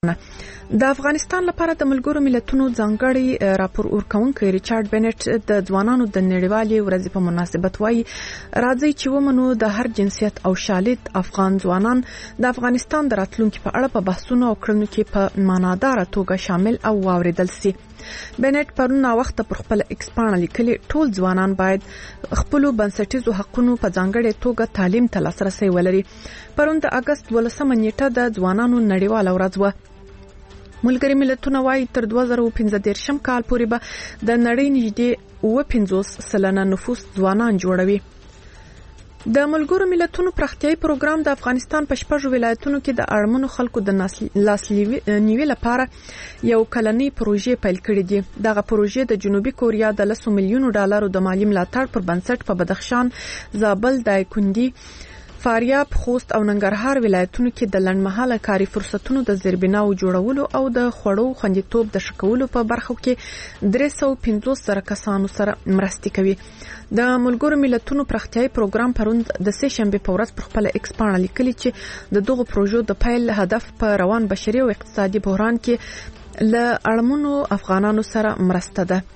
د افغانستان لپاره د ملګرو ملتونو ځانګړي راپور ورکونکي ریچارډ بنټ د ځوانانو د نړیوالې ورځې په مناسبت وایي راځي چې ومنو د هر جنسیت او شالید افغان ځوانان د افغانستان د راتلونکي په اړه په بحثونو او کړنو کې په معناداره توګه شامل او واوریدل سي. بنټ پرون وخت پر خپل ایکس پاڼه لیکلي ټول ځوانان باید خپل بنسټیزو حقوقو په ځانګړي توګه تعلیم ته لاسرسي ولري. پرون د اگست 12 نیټه د ځوانانو نړیواله ورځ و. ملګري ملتونه وايي تر 2015 کال پورې به د نړۍ نږدې 50% نفوس ځوانان جوړوي. د ملګرو ملتونو پراختیايي پروګرام د افغانستان په 6 ولایتونو کې د اړمنو خلکو د لاسنیوي لپاره یو کلنی پروژې پیل کړې دي. دغه پروژې د جنوبي کوریا د $10 میلیون د مالی ملاتړ پر بنسټ په بدخشان، زابل، دایکندي، فاریاب، خوست او ننګرهار ولایتونو کې د لنډمهاله کاري فرصتونو د زیربناو جوړولو او د خوړو خوندیتوب د شکولو په برخو کې 350 کسانو سره مرستې کوي. د ملګرو ملتونو پراختیايي پروګرام پرون د سه شنبه په ورځ پر خپل ایکس پاڼه لیکلي چې د دغه پروژو د پیل هدف په روان بشري او اقتصادي بحران کې ل اړمنو افغانانو سره مرسته ده.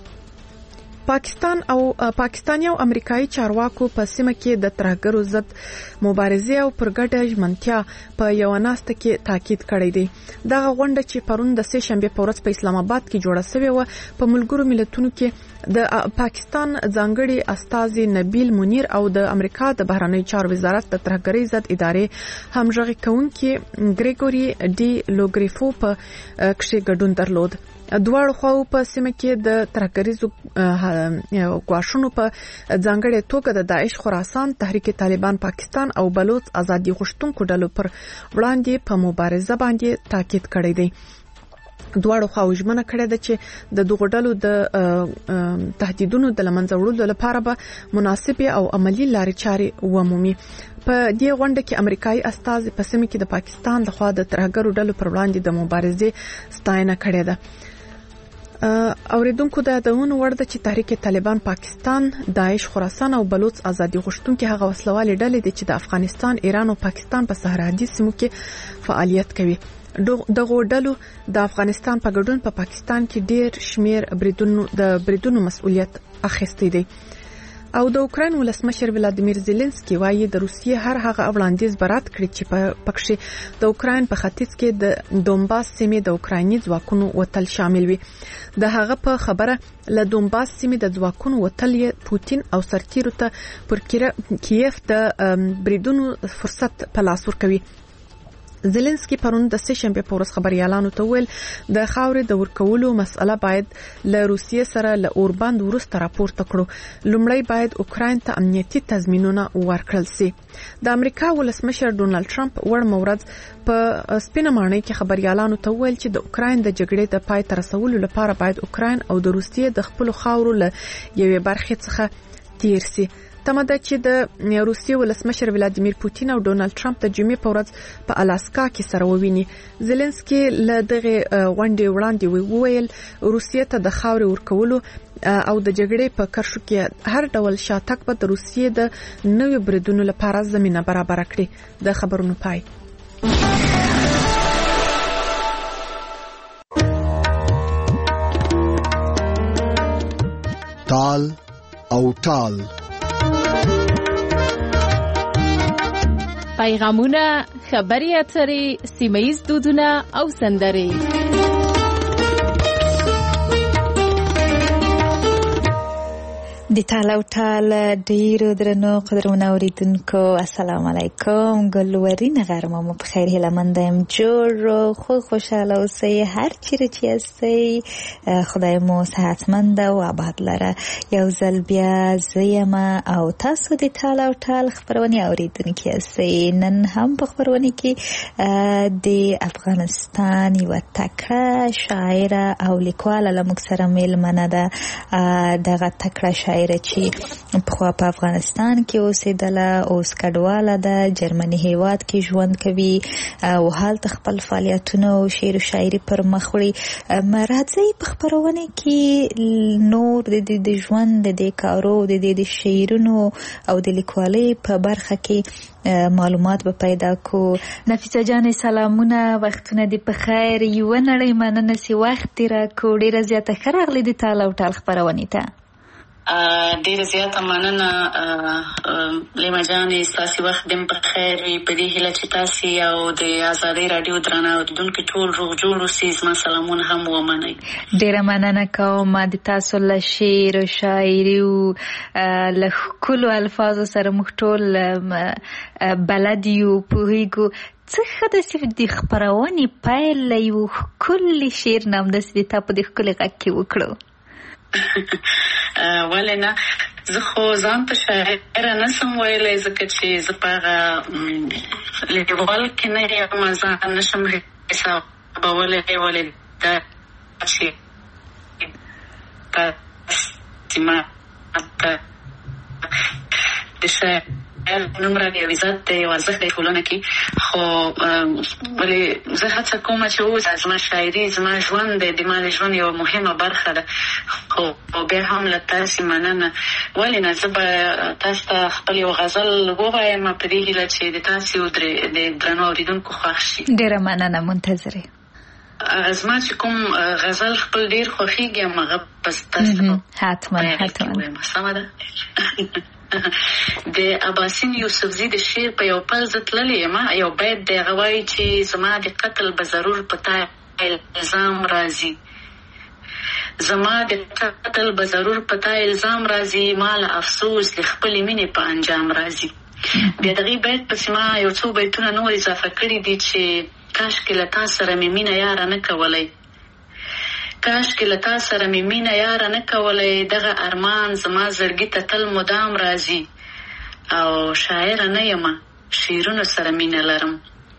پاکستاني او امریکایي چارواکو په سیمه کې د ترهګرو ضد مبارزې او پر ګډه ژمنتیا په یو ناسته کې تاکید کړی دی. دغه غونډه چې پرون د سه شنبه په ورځ په اسلام آباد کې جوړه شوې و په ملګرو ملتونو کې د پاکستان ځانګړي استازي نبیل منیر او د امریکا د بهرنی چارو وزارت د ترهګرۍ ضد ادارې همغږي کوونکي ګریګوري ډي لوګریفو په کې ګډون درلود. دواړو خواو په سیمه کې د ترهګریزو ګواښونو په ځانګړي توګه د داعش خراسان، تحریک طالبان پاکستان او بلوچ ازادي غوښتونکو ډلو پر وړاندې په مبارزه باندې تاکید کړی دی. دواړو خواو ژمنه کړې ده چې د دغو ډلو د تهدیدونو د لمنځه وړلو لپاره به مناسبه او عملی لارې چارې ومومي. په دې غونډه کې امریکایي استازي په سیمه کې د پاکستان لخوا د ترهګرو ډلو پر وړاندې د مبارزې ستاینه کړې ده. اوریدونکو د یادونو وړ ده چې تحریک طالبان پاکستان، داعش خراسان او بلوچ ازادي غوښتونکي هغه وسلوالې ډلې دي چې د افغانستان، ایران او پاکستان په سرحدي سیمو کې فعالیت کوي. دغه ډلو د افغانستان په ګډون په پاکستان کې ډیر شمیر بریدونو مسؤلیت اخیستی دی. او د اوکراین ولسمشر ولادیمیر زيلنسکي وايي د روسیې هر هغه وړاندیز برات کړی چې په پکښې د اوکراین په ختیځ کې د دومباس سیمې د اوکرایني ځواکونو وتل شامل وي. د هغه په خبره له دومباس سیمې د ځواکونو وتل پوتین او سرتیرو ته پر کیف د بریدونو فرصت په لاس ورکوي. زيلنسکي پرون د سه شنبه په ورځ خبريالانو ته ویل د خاورې د ورکولو مسأله باید له روسیې سره له اوربند ورسته راپورته کړو. لومړی باید اوکراین ته امنیتي تضمینونه ورکړل شي. د امریکا ولسمشر ډونالد ټرمپ ور مورز په سپینه مانۍ کې خبريالانو ته ویل چې د اوکراین د جګړې د پای ته رسولو لپاره باید اوکراین او د روسیې د خپل خاورو له یوې برخې څخه تیر شي. تمه ده چې د روسیې ولسمشر ولادیمیر پوتین او ډونالد ټرمپ د جمعې په ورځ په الاسکا کې سره وویني. زيلنسکي له دغه غونډې وړاندې وویل روسیې ته د خاورې ورکولو او د جګړې په کرښو کې هر ډول شاتګ به د روسیې د نوې بریدونو لپاره زمينه برابر کړي. د خبرونو پای. تال او تال پیغامونه، خبري اترې، سیمه‌ییز دودونه او سندرې. د تال او تال ډیرو درنو قدرمنو اوریدونکو السلام علیکم. ګلورین غرمه مو په خیر هیله مند یم. جوړ خو خوشاله اوسئ هر چیرې چې یاستئ. خدای مو صحتمند او آباد لره. یو ځل بیا زه یم او تاسو د تال او تال خبرونه اوریدونکي یاستئ. نن هم په خبرونه کې د افغانستان یو تکړه شاعره او لیکواله له موږ سره میلمنه ده. دغه تکړه شاعره شاعره چې پخوا په افغانستان کې اوسېدله، اوس کډواله ده، جرمني هیواد کې ژوند کوي او هلته خپل فعالیتونه او شعر و شاعري پر مخ وړي. راځئ په خپرونه کې نور د ژوند د کارو د شعرونو او د لیکوالۍ په برخه کې معلومات به پیدا کو. نفیسه جان سلامونه، وختونه دې په خیر، یوه نړۍ مننه چې وخت دې راکړو. ډېره زیاته ښه راغلې د تال او ټال خپرونې ته. ډېره زیاته مننه لیما جانې، ستاسې وخت دې په خیر وي. په دې هیله چې تاسې او د ازادۍ راډیو درانه اورېدونکي ټول روغ جوړ اوسئ. زما سلامونه هم ومنئ. ډېره مننه کوم د تاسو له شعر او شاعري او له ښکلو الفاظو سره موږ ټول بلد یو، پوهېږو. څه ښه ده چې د خپرونې پیل له یو ښکلي شعر نه همداسې د تا په دې ښکلي غږ کې وکړو. ولې نه، زه خو ځان ته شاعره نسم ویلی، ځکه چې زه په هغه لیکوال کې نه یم، ځان نشم حسابولی. ولې دا چې ما د شاعر نوم راغی او عزت دی او ارزښت دی ټولنه کې، خو ولې زه هڅه کوم چې اوس زما شاعري زما ژوند دی، د ما د ژوند یوه مهمه برخه ده. خو بیا هم له تاسې مننه. ولې نه، زه به تاسو ته خپل یو غزل ووایم په دې هیله چې د تاسې او د درنو اورېدونکو خوښ شي. ډېره مننه، منتظرې. زما چې کوم غزل خپل ډېر خوښېږي هغه بس تاسو حتما سمه ده. د اباسین یوسفزي د شعر په یو پل زه تللی یم. یو بیت دی، هغه وایي چې زما د قتل به ضرور په تا الزام راځي، زما د قتل به ضرور په تا الزام راځي، ما له افسوس د خپلې مینې په انجام راځي. بیا دغې بیت پسې ما یو څو بیتونه نور اضافه کړي دي چې کاشکې له تا سره مې مینه یاره نه کولی، کاشکې له تا سره مې مینه یاره نه کولی، دغه ارمان زما زړګي ته تل مدام راځي، او شاعره نه یمه شعرونو سره مینه لرم،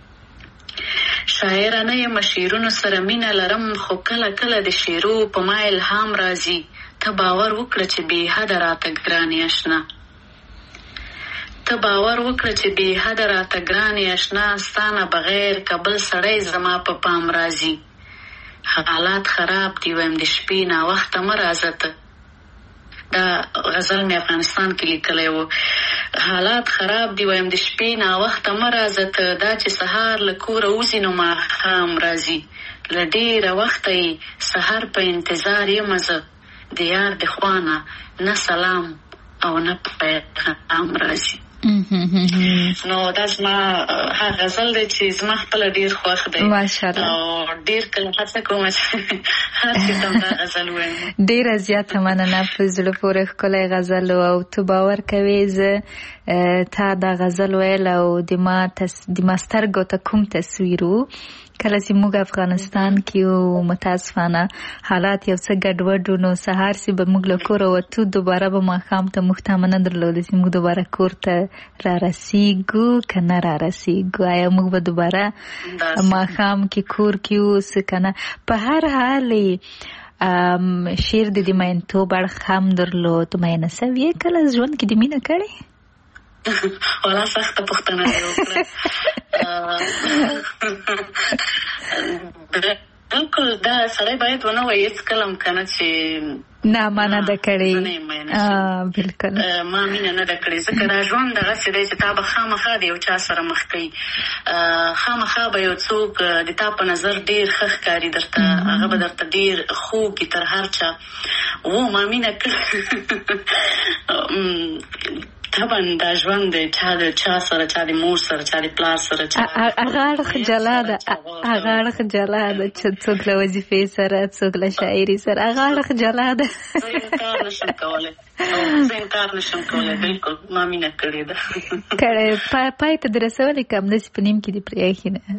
شاعره نه یمه شعرونو سره مینه لرم، خو کله کله د شعرو په ما الهام راځي، ته باور وکړه چې بې حده راته ګرانې اشنا، ته باور وکړه چې بې حده راته ګرانې اشنا، ستا نه بغیر که بل سړی زما په پام راځي، حالات خراب دی ویم د شپې ناوخته مه راځه ته. دا غزل مې افغانستان کې لیکلی و. حالات خراب دی ویم د شپې ناوخته مه راځه ته، دا چې سهار له کوره وځي نو ماښام راځي، له ډېره وخته یې سهار په انتظار یم زه، د یار د خوا نه نه سلام او نه پیغام راځي. نو دا زما هغه غزل دی چې زما خپله ډېر خوښ دی او ډېر کله هڅه کوم چې هر کتاب دا غزل وایم. ډېره زیاته مننه، په زړه پورې ښکلی غزل او ته باور کوې زه تا دا غزل ویل او د ما سترګو ته کوم تصویر و کله چې موږ افغانستان کې و، متاسفانه حالات یو څه ګډوډ و، نو سهار چې به موږ له کوره وتو دوباره به ماښام ته موږ تمه نه درلوده چې موږ دوباره کور ته را رسیږو که نه را رسیږو، آیا موږ به دوباره ماښام کې کور کې اوسو که نه. په هر حال شعر د مینتوب اړخ هم درلود. مینه سوې کله ژوند کې د مینه کړې؟ والا سخته پوښتنه دې وکړه. بالکل دا سړی باید ونه وایي هېڅکله هم که نه چې نه ما نه ده کړې. بالکل ما مینه نه ده کړې، ځکه دا ژوند دغسې دی چې تا به خامخا د یو چا سره مخ کوي، خامخا به یو څوک د تا په نظر ډېر ښه ښکاري درته، هغه به درته ډېر خوږ تر هر چا. ما مینه کړې طبعا دا ژوند دی، چا د چا سره، چا د مور سره، چا د پلار سره، هغه اړخ جلا ده، هغه اړخ جلا ده چې څوک له وظیفې سره، څوک له شاعري سره، هغه اړخ جلا ده. زه انکار نشم کولی، بالکل ما مینه کړې ده. کړې پای ته دې رسولې که همداسې په نیم کې دې پرېښي نه؟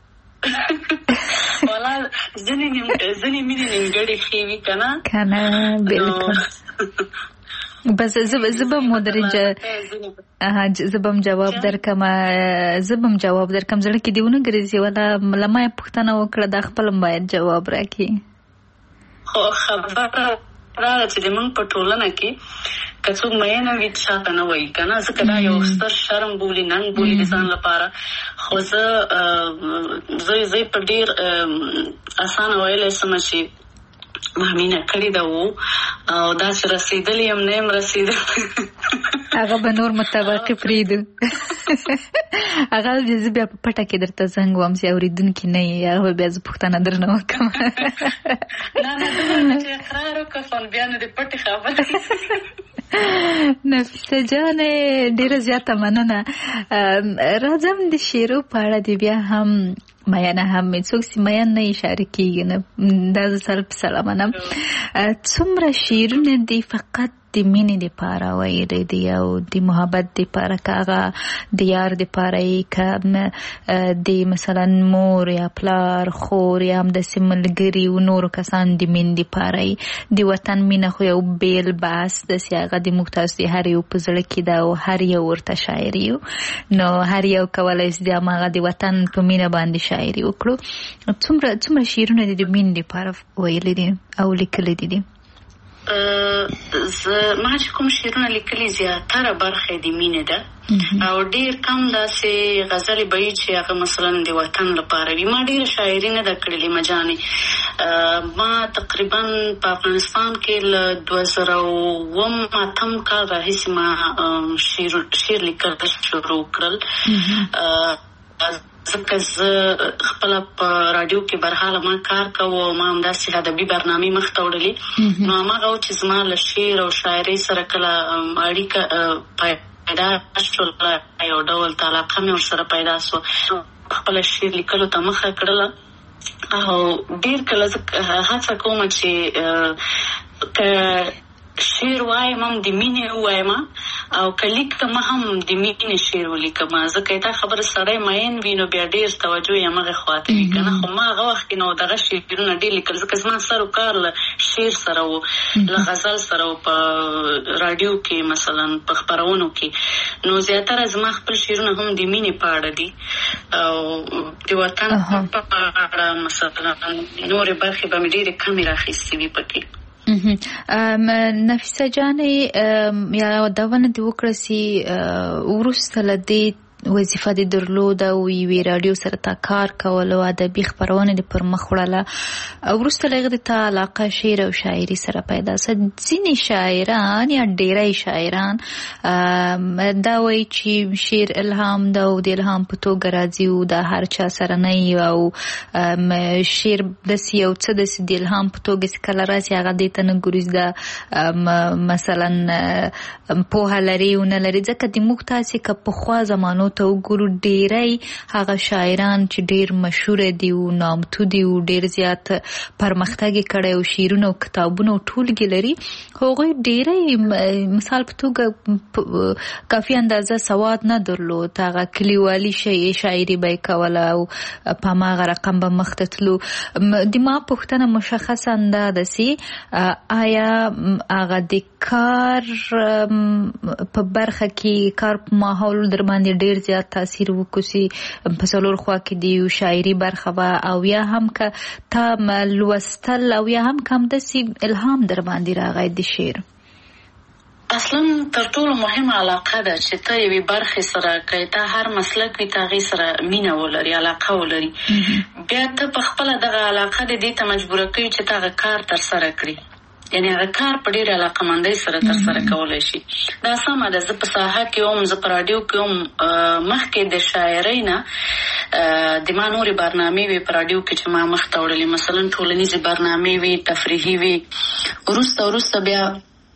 والا ځینې مینې نیمګړې ښې وي که نه؟ که نه بالکل. بس زه به مدرجه زه به هم جواب درکم، زړه کې دې ونه ګرځي ولا له ما یې پوښتنه وکړه دا خپل هم باید جواب راکړي. خو خبره راغله چې زموږ په ټولنه کې که څوک مینه وي چاته نه وایي که نه، ځکه دا یو ستر شرم بولي، ننګ بولي د ځان لپاره. خو زه په ډېر اسانه ویلی سمه چې ما مینه کړې ده او دا چې رسېدلې یم نه یم رسېدلی هغه به نور مطابقې پرېږدو. هغه زه بیا په پټه کې درته زنګ وم چې اورېدونکي نه یې، هغه به بیا زه پوښتنه درنه وکړم. نه چې اقرار وکړه خو بیا نو د پټې خبرې. نفیسه جانې ډېره زیاته مننه. راځم د شعرو په اړه دې بیا هم میانه هم څوک چې میان نه اشاره کېږي نه، دا زه سره په سلام منم. څومره شعرونه دي فقط د مینې دپاره ویلی دي او د محبت دپاره، که هغه د یار دپاره یې، که د مثلا مور یا پلار خور یا همداسې ملګري و نورو کسان د مینې دپاره یې. د وطن مینه خو یو بیل بحث داسې هغه د موږ تاسو د هر یو په زړه کې ده او هر یو ورته شاعر یو، نو هر یو کولی شي د هماغه د وطن په مینه باندې شاعري وکړو. څومره شعرونه د مینې دپاره ویلي دي او لیکلي دي؟ ما چې کوم شعرونه لیکلي زیاتره برخه د مینې ده او ډېر کم داسې غزلې به وي چې هغه مثلا د وطن لپاره وي. ما ډېره شاعري نه ده کړلې مجانې. ما تقریبا په افغانستان کې له 2008 کال راهیسې ما شعر لیکل شروع کړل. ځکه زه خپله په راډیو کې برحاله ما کار کوو او ما همداسې ادبي برنامې مخته وړلې، نو هماغه و چې زما له شعر او شاعرۍ سره کله اړیکه پیدا شوله، یو ډول علاقه مې ورسره پیدا شوه، خپله شعر لیکلو ته مخه کړله. او ډېر کله زه هڅه کوم چې که شعر وایم هم د مینې ووایم او که لیکم هم د مینې شعر ولیکم، ځکه دا خبره سړی مین وي نو بیا ډېر توجه یې همغې خواته وي که نه. خو ما هغه وخت کې نو دغه شعرونه ډېر لیکل، ځکه زما سر و کار له شعر سره و، له غزل سره و، په راډیو کې مثلا په خپرونو کې. نو زیاتره زما خپل شعرونه هم د مینې په اړه دي او د وطن په اړه مثلا نورې برخې به مې ډېرې کمې راخیستې وي پکې. نفیسه جانې یادونه دې وکړه چې وروسته له دې وظیفه دې درلوده او یوې راډیو سره تا کار کول او ادبي خپرونه دې پر مخ وړله، وروسته له هغې دې تا علاقه شعر او شاعري سره پیدا شوه. ځینې شاعران یا ډېری شاعران دا وایي چې شعر الهام ده او د الهام په توګه راځي او دا هر چا سره نه وي، او شعر داسې یو څه داسې د الهام په توګه چې کله راشي هغه دې ته نه ګوري دا مثلا پوهه لري او نه لري. ځکه د موږ تاسې که پخوا زمانو ته وګورو ډېری هغه شاعران چې ډېر مشهوره دي او نامتو دي او ډېر زیات پرمختګ یې کړی او شعرونه او کتابونه او ټولګې لري، هغوی ډېری مثال په توګه کافي اندازه سواد نه درلود، هغه کلیوالي شاعري به یې کوله او په هماغه رقم به مخته تلو. د ما پوښتنه مشخصا دا ده چې آیا هغه د کار په برخه کې کار په ماحول در باندې ډېر زیات تاثیر وکړي په څلور خوا کې د شاعري برخه وه، او یا هم که تا لوستل او یا هم که همداسې الهام در باندې راغی د شعر؟ اصلا تر ټولو مهمه علاقه ده چې ته یوې برخې سره که تا هر مسلک وي ته هغې سره مینه ولري، علاقه ولري، بیا ته په خپله دغه علاقه دې ته مجبوره کوي چې ته هغه کار ترسره کړي، یعنی هغه کار په ډېره علاقه‌مندۍ سره ترسره کولی شي. دا سمه ده. زه په ساحه کې وم، زه په راډیو کې وم، مخکې د شاعرۍ نه د ما نورې برنامې وې په راډیو کې چې ما مخته وړلې، مثلا ټولنیزې برنامې وې، تفریحي وې، وروسته بیا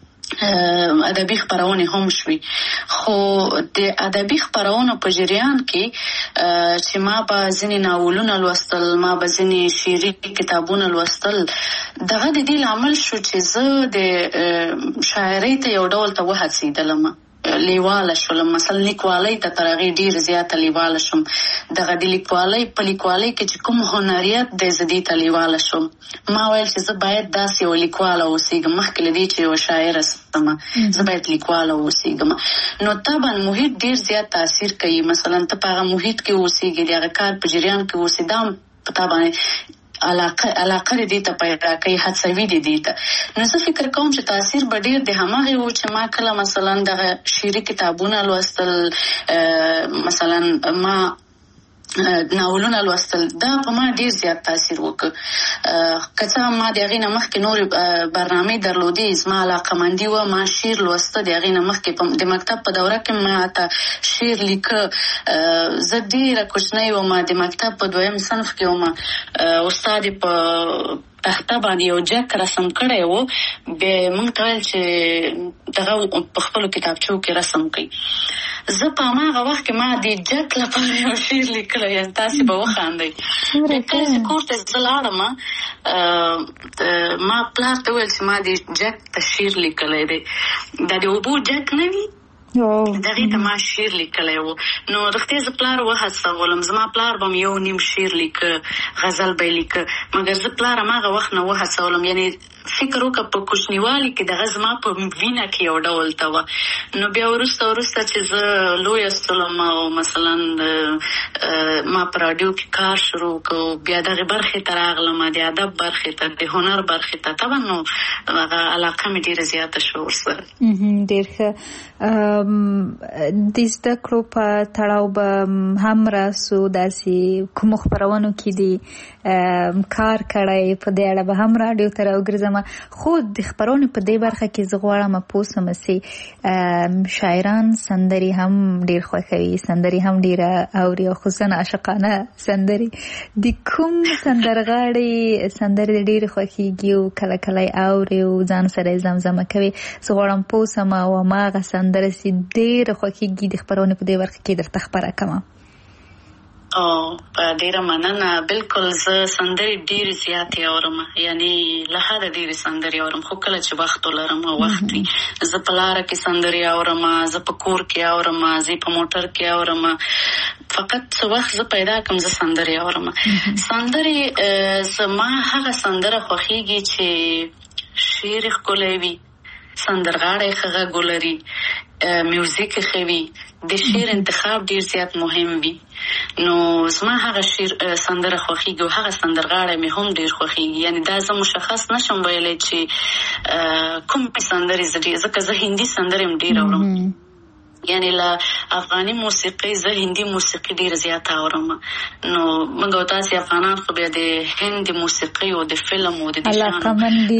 ادبي خپرونې هم شوي. خو د ادبي خپرونو په جریان کې چې ما به ځینې ناولونه لوستل، ما به ځینې شعري کتابونه لوستل، دغه د دې لامل شو چې زه د شاعرۍ ته یو ډول ته وهڅېدلم، لیواله شولم. مثلا لیکوالۍ ته تر هغې ډېر زیاته لیواله شوم. دغه د لیکوالۍ په لیکوالۍ کې چې کوم هنریت دی زه دې ته لیواله شوم. ما ویل چې زه باید داسې یو لیکواله اوسېږم، مخکې له دې چې یو شاعره سمه زه باید لیکواله اوسېږم. نو طبعا محیط ډېر زیات تاثیر کوي. مثلا ته په هغه محیط کې اوسېږې، د هغه کار په جریان کې اوسې، دا هم په تا باندې علاقه دې ته پیدا کوي، هڅوي دې ته. نو زه فکر کوم چې تاثیر به ډېر د هماغه و چې ما کله مثلا دغه شعري کتابونه لوستل، مثلا ما ناولونه لوستل، دا په ما ډیر زیات تاثیر وکړ. که څه هم ما د هغې نه مخکې نورې برنامې درلودې، زما علاقه‌مندي وه، ما شعر لوسته د هغې نه مخکې د مکتب په دوره کې ما ته شعر لیکه. زه ډېره کوچنۍ وم، د مکتب په 2م صنف کې وم، استاد یې په تخته باندې یو جک رسم کړی و، بیا موږ ته ویل چې دغه په خپلو کتابچو کې رسم کړئ. زه په هماغه وخت کې ما د جک لپاره یو شعر لیکلی، یعنې تاسې به وخاندئ. کله چې کور ته زه لاړم، ما پلار ته وویل چې ما د جک ته شعر لیکلی دی، دا د اوبو جک نه وي، دغې ته ما شعر لیکلی و. نو رښتیا زه پلار وهڅولم، زما پلار به م یو نیم شعر لیکه، غزل به یې لیکه، مګر زه پلار هماغه وخت نه وهڅولم. یعنې فکر وکړه په کوچنیوالي کې دغه زما په وینه کې یو ډول ته وه. نو بیا وروسته چې زه لویه شولم او مثلا ما په راډیو کې کار شروع کړو، بیا دغې برخې ته راغلم، د ادب برخې ته، د هنر برخې ته. طبعا نو هغه علاقه مې ډېره زیاته شوه ورسره. ډېر ښه. د زده کړو په تړاو به هم راسو، داسې کومو خپرونو کې دي کار کړی، په دې اړه به هم راډیو ته راوګرځم. خو د خپرونې په دې برخه کې زه غواړم پوه شم چې شاعران سندرې هم ډېر خوښوي، سندرې هم ډېره اوري، او خصوصا عاشقانه سندرې. د کوم سندرغاړي سندرې ډېرې خوښېږي او کله کله یې اوري او ځان سره یې زمزمه کوي؟ زه غواړم پوه شم او هماغه سندره چې ډېره خوښېږي د خپرونې په دې برخه کې درته خپره کړم. ډیره مننه. بالکل زه سندرې ډېرې زیاتې اورم، یعنی له حده ډېرې سندرې اورم، خو کله چې وخت ولرم او وخت وي. زه په لاره کې سندرې اورم، زه په کور کې اورم، زه په موټر کې اورم. فقط څه وخت زه پیدا کړم زه سندرې اورم. سندرې زما هغه سندره خوښېږي چې شعر یې ښکلی وي، سندرغاړی ښه غږ ولري، میوزیک یې ښه وي، د شعر انتخاب ډیر زیات مهم وي. نو زما هغه سندره خوښېږي او هغه سندرغاړی مې هم ډیر خوښېږي. یعنی دا زه مشخص نشم ویلی چې کومې سندرې ځکه زه هندي سندرې هم ډیر اورم. یعنی له افغاني موسیقۍ زه هندي موسیقي ډېر زیاته اورم. نو موږ او تاسې افغانان خو بیا د هند موسیقۍ او د فلم او د علاقمند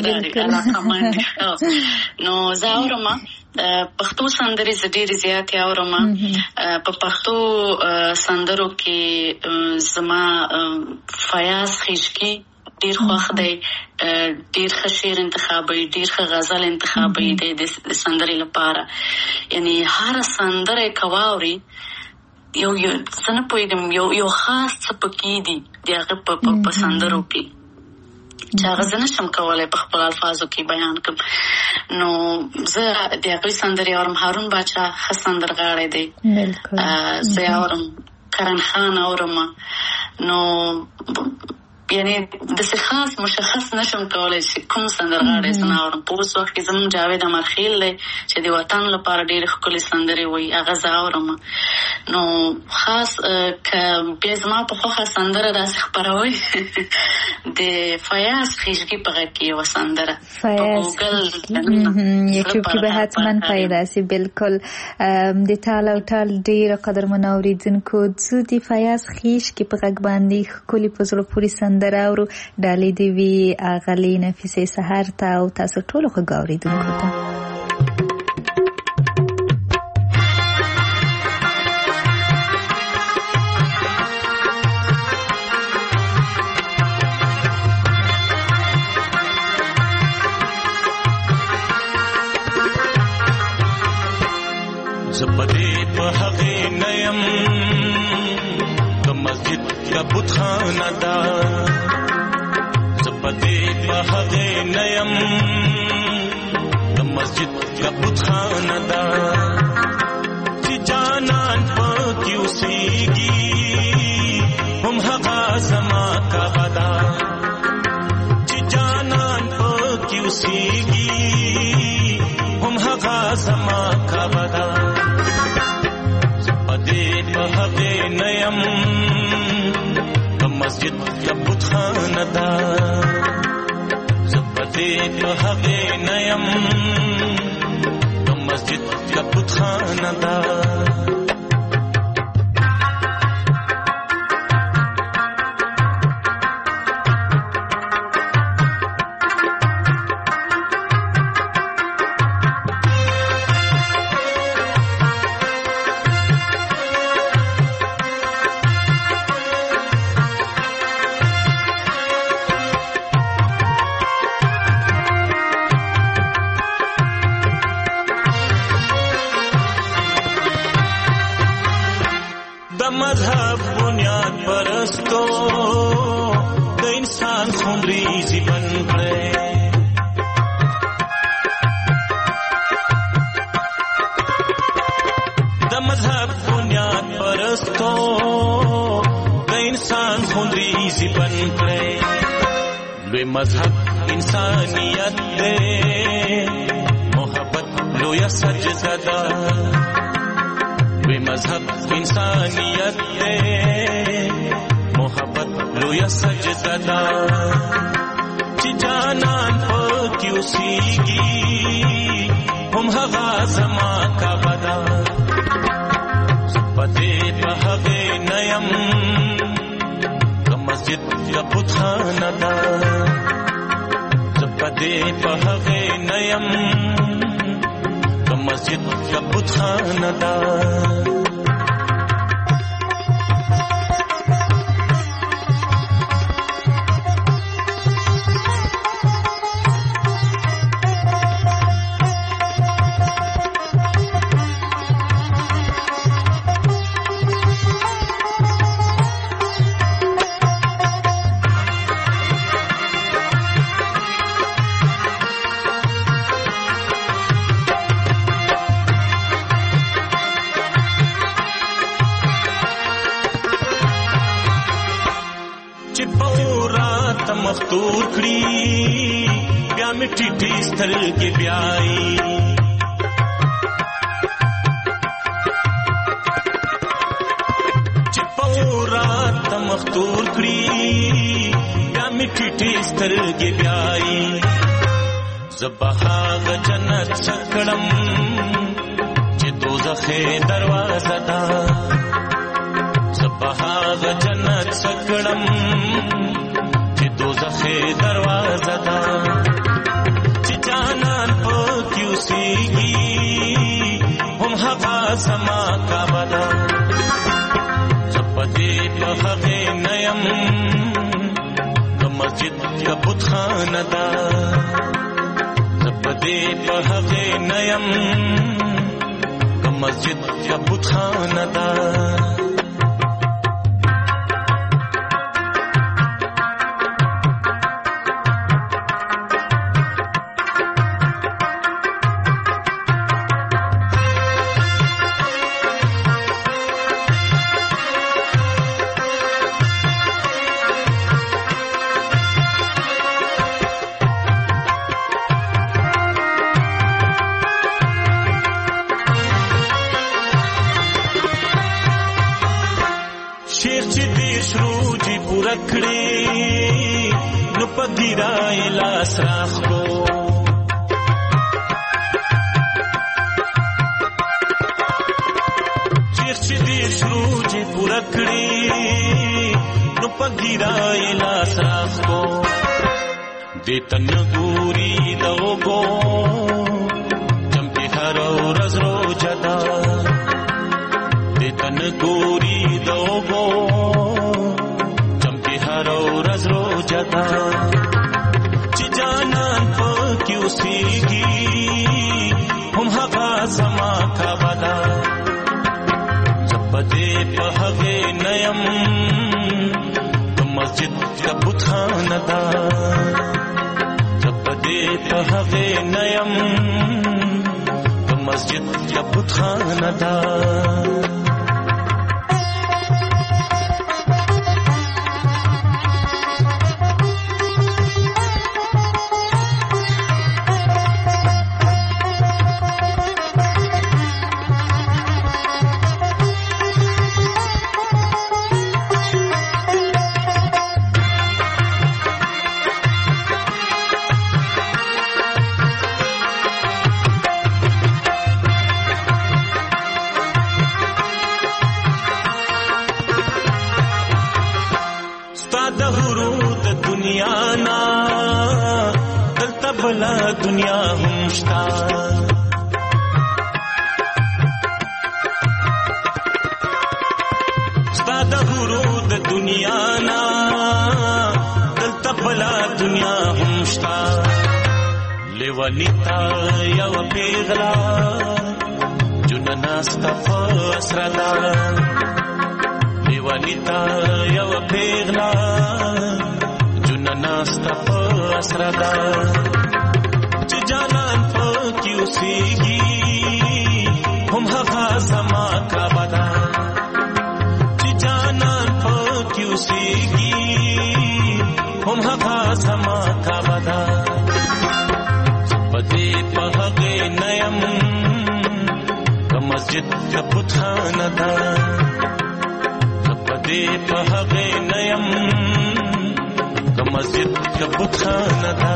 نو زه اورم پښتو سندرې زه ډېرې زیاتې اورم. په پښتو سندرو کې زما فیاض خیشکی ډیر خوښ دی، ډیر ښه شعر انتخابوي، ډیر ښه غزل انتخابوي د سندرې لپاره. یعنی هر سندره که واوري یو څه نه پوهېږم یو خاص څه پکې دي د هغه په سندرو کې چې هغه زه نشم کولی په خپل الفاظو کې بیان کړم. نو زه د هغوی سندرې اورم. هارون باچا ښه سندرغاړی دی، زه یې اورم. کرن خان اورم. نو یعنی داسې خاص مشخص نشم کولی چې کوم سندرغاړی زه نه اورم. په اوس وخت کې زموږ جاوید امرخیل دی چې د وطن لپاره ډېرې ښکلې سندرې وایي، هغه زه اورم. نو خاص که بیا زما په خوښه سندره داسې خپروئ د فیاض خیشګي په غږ کې یوه سندره په ګوګل یوټیوب کې به حتما پیدا سي. بالکل د ټال او ټال ډېره قدرمنو اورېدونکو زه د فیاض خیشګي په غږ باندې ښکلې په زړه پورې سندره اورو. ډالۍ دې وي اغلې نفیسې سحر ته او تاسو ټولو ښه اورېدونکو ته. زپدې په هغې نیم د مسجد یا بتخانه ده، زپدې په هغې نیم د مسجد یا بتخانه ده چې جانان پکې اوسېږي هم هغه زما کعبه ده، چې جانان پکې اوسېږي هم هغه زما کعبه ده. نیم د مسجد یا بتخانه په هغه نیم د مسجد کا بتخانه دا مذهب بنیاد پرستو د انسان خونریزي بن کړي د مذهب بنیاد پرستو د انسان خونریزي بن کړي لوی مذهب انسانیت دی محبت لوی سجده ده مذهب انسانیت ہے محبت لویا سجدہ دا چی جانان پاکی اسیگی ہم حغا زمان کا بدا سپتے پہوے نیم کا مسجد کا بتخانہ دا سپتے پہوے نیم مسجد کا بتخانہ دا مختور کړي بیا مې ټیټې سترګې بیاي چې پورات مختور کړي بیا مې ټیټې سترګې بیاي زبحاغ جنت سکړم چې دوزخ دروازه ده زبحاغ جنت سکړم دوزخ دروازه دا چې جانان پکې اوسېږي هم هغه زما کعبه ده زه په دې په هغې نه یم د مسجد کا بتخانه ده زه په دې په هغې نه یم د مسجد کا بتخانه ده شیخ چې دې شروجي پوره کړې نو په ګیرای لاس راخلو شیخ چې دې شروجي پوره کړې نو په ګیرای لاس راخلو دې تن ګوري دوغو چمکي هر ورځ روزه ده دې تن ګوري دوغو چمکی هر ورځ روزه ده چې جانان پکې اوسېږي هم هغه زما کعبه ده زه په دې په هغې نه یم د مسجد کا بتخانه ده زه په دې په هغې نه یم د مسجد کا بتخانه ده بلا دنیا هم شتا ستا د غرو د دنیا نا دلته بلا دنیا هم شتا لیوانیتا یو پیغلا جنناستا فاسردا لیوانیتا یو پیغلا جنناستا فاسردا چې جانان پکې اوسېږي هم هغه زما کعبه چې جانان پکې اوسېږي هم هغه زما کعبه پدې په هغه نیم مسجد کا بتخانه دا پدې په هغه نیم مسجد کا بتخانه دا.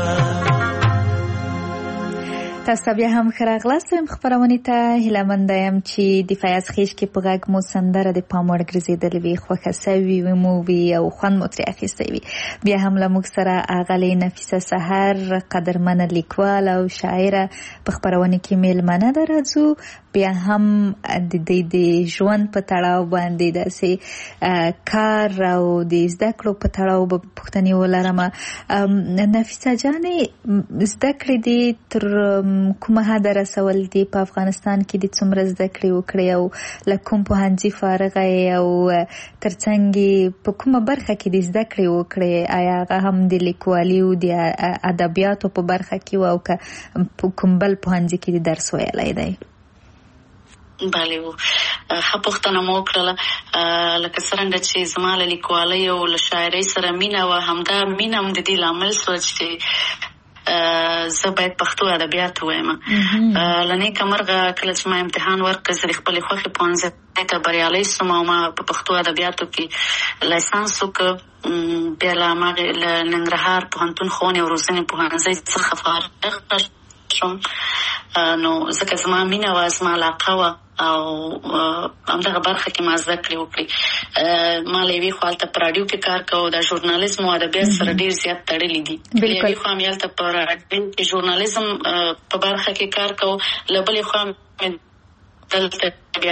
تاسو بیا هم خراغلاست خبرونه ته هیله مند یم چې د فیاض خیش کې په غږ مو سندره د پاموړ ګرځیدلې وي خوښه سوي مو وي او خوند مو ترې اخیستی وي. بیا هم له موږ سره اغلې نفیسه سحر قدرمنه لیکوال او شاعره په خبرونه کې میلمنه ده راځو. بیا هم د ژوند په تړاو باندې داسې کار او د زده کړو په تړاو به پوښتنې ولرم. نفیسه جانې زده کړې دي تر کومه حد رسول دي په افغانستان کې د څومره زده کړې وکړې او له کوم پوهنځي فارغه او ترڅنګ په کومه برخه کې د زده کړې وکړې؟ آیا هغه هم د لیکوالي او د ادبیاتو په برخه کې او که کوم بل پوهنځي کې د درس ویلی دی؟ بله و ښه پوښتنه مو وکړله. لکه څرنګه چې زما له لیکوالۍ او له شاعرۍ سره مینه وه، همدا مینه هم د دې لامل شوه چې زه باید پښتو ادبیات ووایم. له نیکه مرغه کله چې ما امتحان ورکړ زه د خپلې خوښې پوهنځۍ ته بریالی شوم او ما په پښتو ادبیاتو کې لایسانس وکړ. بیا له هماغې له ننګرهار پوهنتون ښوونې او روزنې پوهنځۍ څخه فارغ شوم. نو ځکه زما مینه وه، زما علاقه وه او همدغه برخه کې ما زده کړې وکړې. ما له یوې خوا هلته په راډیو کې کار کوو، د ژورنالیزم او ادبیات سره ډېر زیات تړلي دي. له یوې خوا مې هلته په راډیو کې ژورنالیزم په برخه کې کار کوو، له بلې خوا مې دلته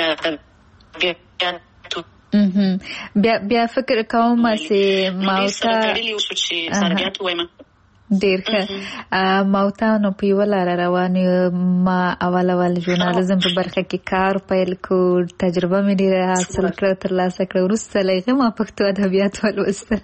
بیا فکر کوم چې ماوته تړلي وشو چې ادبیات ووایم. ډیر ښه. ماوته نو په یوه لاره روان ما اول ژورنالیزم په برخه کې کار پیل کو، تجربه مې ډېره حاصل کړه، ترلاسه کړه. وروسته له هغې ما پښتو ادبیات ولوستل.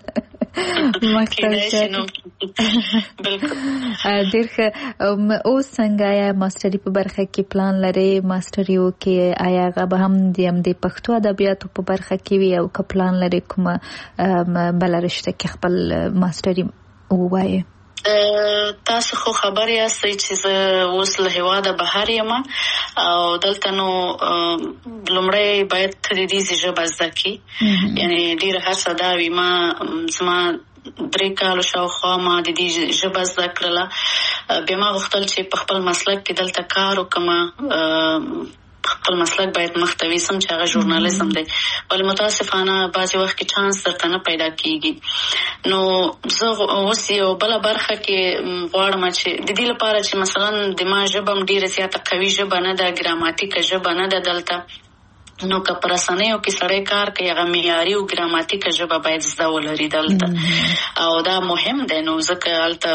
ډېر ښه. اوس څنګه آیا ماسټري په برخه کې پلان لرې ماسټري وکړې؟ آیا هغه به هم د پښتو ادبیاتو په برخه کې وي او که پلان لرې کومه بله رشته کې خپل ماسټري ووایې؟ تاسو خو خبر یاستئ چې زه اوس له هېواده بهر یم او دلته نو لومړی باید ته د دې ژبه زده کړې. یعنې ډېره هڅه دا وي. زما 3 کالو شاوخوا ما د دې ژبه زده کړله. بیا ما غوښتل چې په خپل مسلک کې دلته کار وکړم. خپل مسلک باید مختوي سم چې هغه ژورنالیزم دی، ولې متاسفانه بعضې وخت کې چانس درته نه پیدا کېږي. نو زه اوس یو بله برخه کې غواړم چې د دې لپاره چې مثلا د ما ژبه هم ډېره زیاته قوي ژبه نه ده، ګراماتیکه ژبه نه ده دلته، نو که په رسنیو کې سړی کار کوي هغه معیاري او ګراماتیکه ژبه باید زده ولري دلته، او دا مهم دی. نو ځکه هلته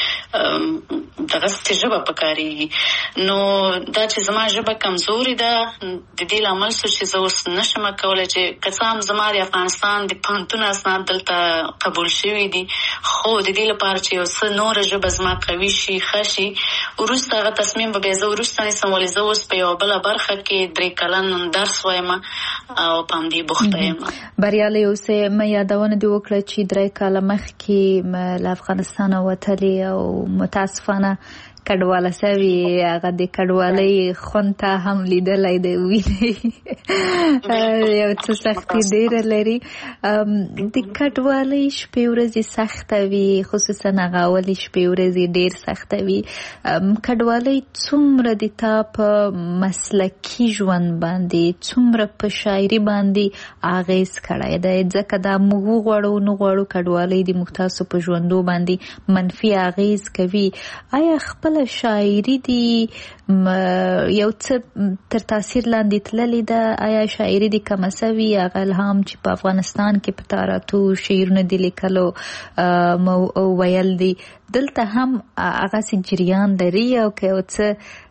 دغسې ژبه پکارېږي. نو دا چې زما ژبه کمزورې ده د دې لامل شو چې زه اوس نشم کولی چې که څه هم زما د افغانستان د پوهنتون اسناد دلته قبول شوي دي، خو د دې لپاره چې یو څه نوره ژبه زما قوي شي ښه شي، وروسته هغه تصمیم به بیا زه وروسته نیسم. ولې زه اوس په یوه بله برخه کې 3 کلن درس وایم او په همدې بوخته یم. بریالی اوسې. ما یادونه دې وکړه چې 3 کاله مخکې له افغانستانه وتلې او متاسفانه کډواله سوي هغه د کډوالۍ خونته هم لیدلای دی ویني یو څه سختي ډېره لري. د کډوالۍ شپې ورځې سخته وي، خصوصا هغه اولې شپې ورځې ډېر سخته وي. کډوالۍ څومره د تا په مسلکي ژوند باندې څومره په شاعري باندې اغیز کړی دی؟ ځکه دا موږ غواړو نه غواړو کډوالۍ د موږ تاسو په ژوندو باندې منفي اغیز کوي. آیا خپل شاعري دی یو څه تر تاثیر لاندې تللی ده؟ آیا شاعري دی کمه سوي؟ هغه الهام چې په افغانستان کې په تاراتو شعرونه دی لیکلو او ویل دي، دلته هم هغه سي جریان لري او که یو څه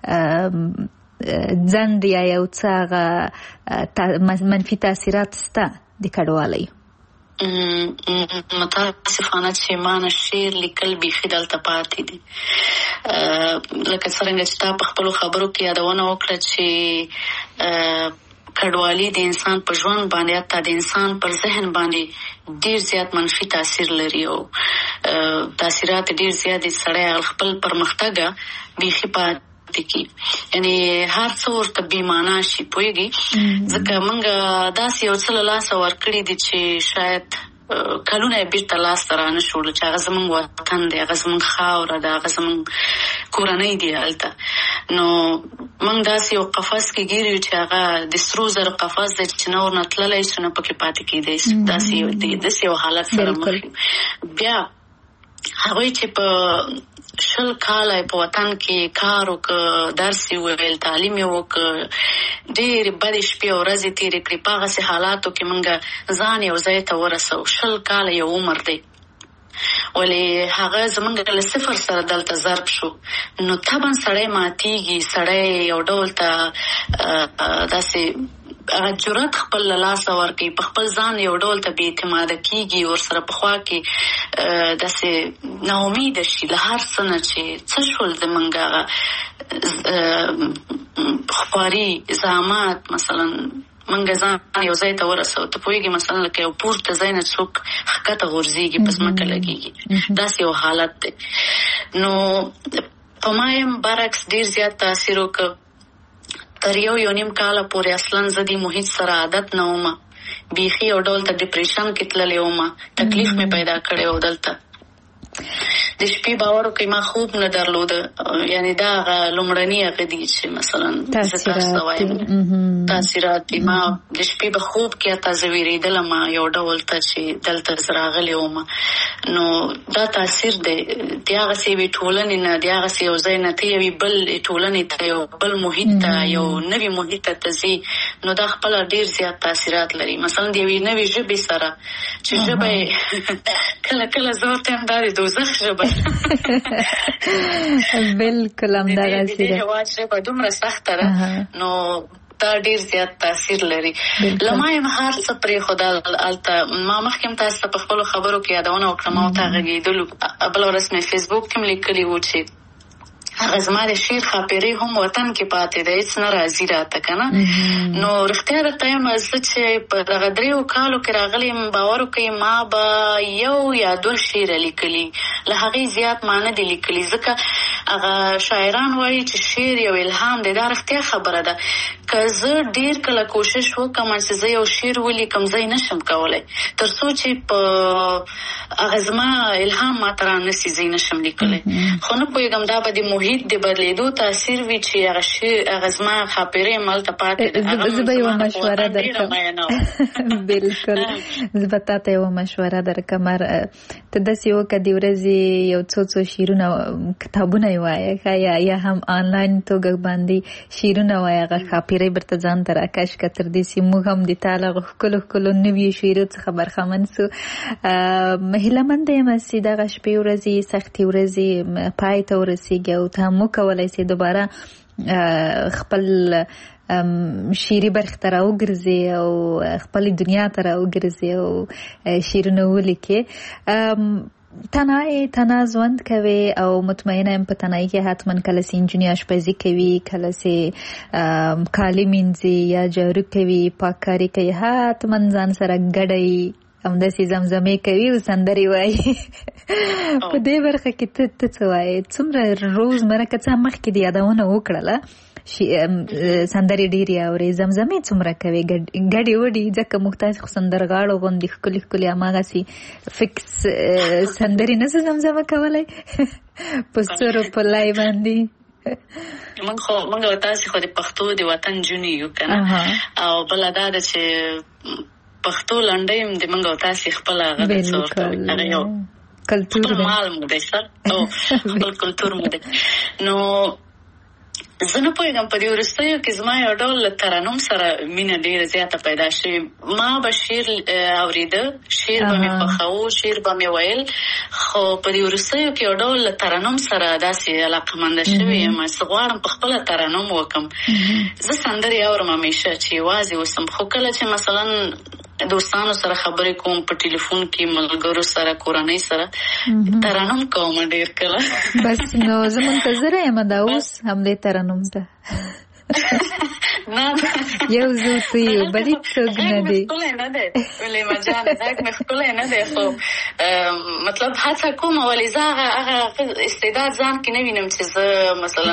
ځند یا یو څه هغه منفي تاثیرات سته د کډوالۍ؟ متاسفانه چې ما نه شعر لیکل بیخي دلته پاتې دي. لکه څرنګه چې تا په خپلو خبرو کې یادونه وکړه چې کډوالي د انسان په ژوند باندې حتی د انسان پر ذهن باندې ډیر زیات منفي تاثیر لري او تاثیرات ډیر زیات دي. سړی خپل پرمختګ بیخي پاتې کی، یعنی هر څه ورته بې معنا شي، پوهېږي؟ ځکه موږ داسې یو څه له لاسه ورکړي دي چې شاید کلونه یې بیرته لاسته رانه شوړل، چې هغه زموږ وطن دی، هغه زموږ خاوره ده، هغه زموږ کورنۍ دی هلته. نو موږ داسې یو قفس کې ګیر یو چې هغه د سرو زرو قفس دی چې نه ورنه تللی شو نه پکې پاتې کېدی شي. داسې یو حالت سره مخ یو. بیا هغوی چې په 20 کاله په وطن کې کار وکړ، درس یې وویل، تعلیم یې وکړ، ډېرې بدې شپې او ورځې تېرې کړې، په هغسې حالاتو کې موږ ځان یو ځای ته ورسو. 20 کاله یو عمر دی، ولې هغه زموږ له صفر سره دلته ضرب شو. نو طبعا سړی ماتېږي، سړی یو ډول ته داسې هغه جرأت خپل له لاسه ورکوي، په خپل ځان یو ډول ته بې اعتماده کېږي، ورسره په خوا کې داسې ناامیده شي له هر څه نه چې څه شول زموږ هغه خواري زحمات. مثلا موږ ځان یو ځای ته ورسو، ته پوهېږي مثلا لکه یو پورته ځای نه څوک ښکته غورځېږي، په ځمکه لګېږي، داسې یو حالت دی. نو په ما یم برعکس ډېر زیات تاثیر وکړ. تر یو نیم کاله پورې اصلا زه دې محیط سره عادت نه وم، بیخي یو ډول ته ډپریشن کې تللی وم، تکلیف مې پیدا کړی و دلته. د شپې باور وکړئ ما خوب نه درلوده، یعنی دا هغه لومړني هغه دي چې مثلا زه تاسو ته وایم تاثیرات دي. ما د شپې به خوب کې حتی زه وېرېدلم یو ډول ته چې دلته زه راغلی وم. نو دا تاثیر دی د هغسې یوې ټولنې نه، د هغسې یو ځای نه ته یوې بل ټولنې ته، یو بل محیط ته، یو نوي محیط ته ځي، نو دا خپله ډېر زیات تاثیرات لري. مثلا د یوې نوې ژبې سره چې ژبه یې کله کله زه ورته یم دا د دوزخ ژبه بالکل همدغسې ده. هېواد ژبه دومره سخته ده، نو دا ډېر زیات تاثیر لري. له ما یم هر څه پرېښودل هلته. ما مخکې هم تاسو ته په خپلو خبرو کې یادونه وکړه، ما ورته غږېدلو. بله ورځ مې فیسبوک کې هم لیکلي وو چې هغه زما د شعر خاپېرې هم وطن کې پاتې ده، هېڅ نه راځي راته که نه. نو رښتیا درته یم زه چې په دغه 3 کالو کې راغلی یم، باور وکړئ ما به 1 یا 2 شعره لیکلي، له هغې زیات ما نه دي لیکلي. ځکه هغه شاعران وایي چې شعر یو الهام دی، دا رښتیا خبره ده. که زه ډېر کله کوشش وکړم چې زه یو شعر ولیکم، زه یې نشم کولی، تر څو چې په هغه زما الهام ماته رانسي زه یې نشم لیکلی. خو نه پوهېږم دا به د محیط د بدلېدو تاثیر وي چې هغه زما خاپېرې همالته پاتې ده. زه به یوه مشوره درکړم. بالکل زه به تا ته یوه مشوره درکړم. ته داسې وکړه د ورځې یو څو شعرونه کتابونه یې وایه، یا هم آنلاین توګه باندې شعرونه وایه، هغه خاپېرې برته ځان ته راکش که تر دې چې موږ هم د تا له هغو ښکلو نویو شعرو څخه برخمن سو. هیله یم چې دغه شپې ورځې سختې ورځې پای ته ورسېږي او ته هم وکولی سې دوباره خپل شعري برخې ته راوګرځې او خپلې دنیا ته راوګرځې او شعرونه ولیکې. تنها ژوند کوي او مطمئنه یم په تنهایي کې حتما کله چې نجونې اشپزي کوي، کله چې کالي مینځي یا جارو کوي، پاککاري کوي، حتما ځان سره ګډوي همداسې زمزمې کوي او سندرې وایي. په دې برخه کې ته څه وایې؟ څومره روزمره که څه مخکې د یادونه وکړله سندرې ډېرې اورې، زمزمې څومره کوي ګډې وډې؟ ځکه موږ تاسې خو سندرغاړو غوندې ښکلي ښکلي هماغسې فکس سندرې نه څه زمزمه کولی په سرو په لای باندې؟ موږ او تاسې خو د پښتو د وطن جونې یو که نه، او بله دا ده چې پښتو لنډۍ د موږ او تاسې خپله هغه د څه ورته هغه یو خپل مال مو دی سر او خپل کلتور مو دی. نو زه نه پوهېږم په دې وروستیو کې زما یو ډول له ترنم سره مینه ډېره زیاته پیدا شوې. ما به شعر اورېده، شعر به مې خوښاوه، شعر به مې ویل، خو په دې وروستیو کې یو ډول له ترنم سره داسې علاقمنده شوې یم چې غواړم په خپله ترنم وکړم. زه سندرې اورم همیشه چې یوازې اوسم، خو کله چې مثلا دوستانو سره خبرې کوم په ټلیفون کې، ملګرو سره، کورنۍ سره ترنم کوم ډېر کله. بس نو زه منتظره یم دا اوس همدې ترنم ته. یو زو ته یو بلې څوک نه دی ښکلی نه دی ولیمه جانه، غږ مې ښکلی نه دی، خو مطلب هڅه کوم ولې زه هغه استعداد ځان کې نه وینم چې زه مثلا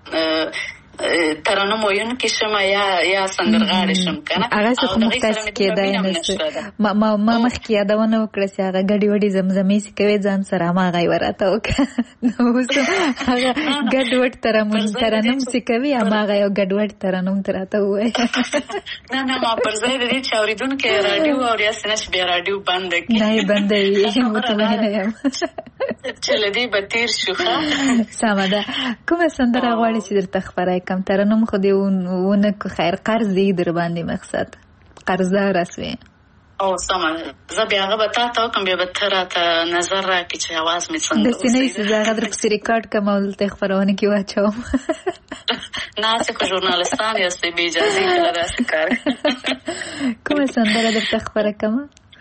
ترنم ویونکې شم یا سندرغاړې شم که نه. هغه څه خو موږ تاسې کېدای نه شو. ما مخکې یادونه وکړه چې هغه ګډې وډې زمزمې چې کوې ځان سره هماغه یې وراته وکړه. نو اوس هغه ګډ وډ ترنم چې کوي هماغه یو ګډ وډ ترنم ته راته ووایه. نه ما پر ځای د دې چې اورېدونکي راډیو اوري هسې نه چې بیا راډیو بنده کړي. نه یې بندوي، مطمئنه یم چې له دې به تېر شو. سمه ده. کومه سندره غواړې چې درته خپره کم؟ ترنم خو دې ونه که خیر قرض دی در باندې مقصد قرضداره سوې. او سمه زه بیا هغه به تا ته وکړم، بیا به ته راته نظر راکړې چې اواز مې څنګه داسې نه وي چې زه هغه درپسې ریکارډ کړم او دلته یې خپرونه کې واچوم. نه هسې خو ژورنالستان یاستئ بې اجازې کله داسې کار. کومه سندره درته خپره کړمه؟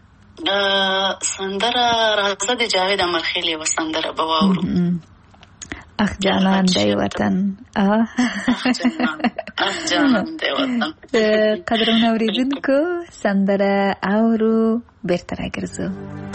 سندره راځه د جاوید امرخیل یوه سندره به واورو. اخ جانان دی وطن. اخ جانان دی وطن. قدرمن اوریدونکو سندره اورو بیرته راګرځو.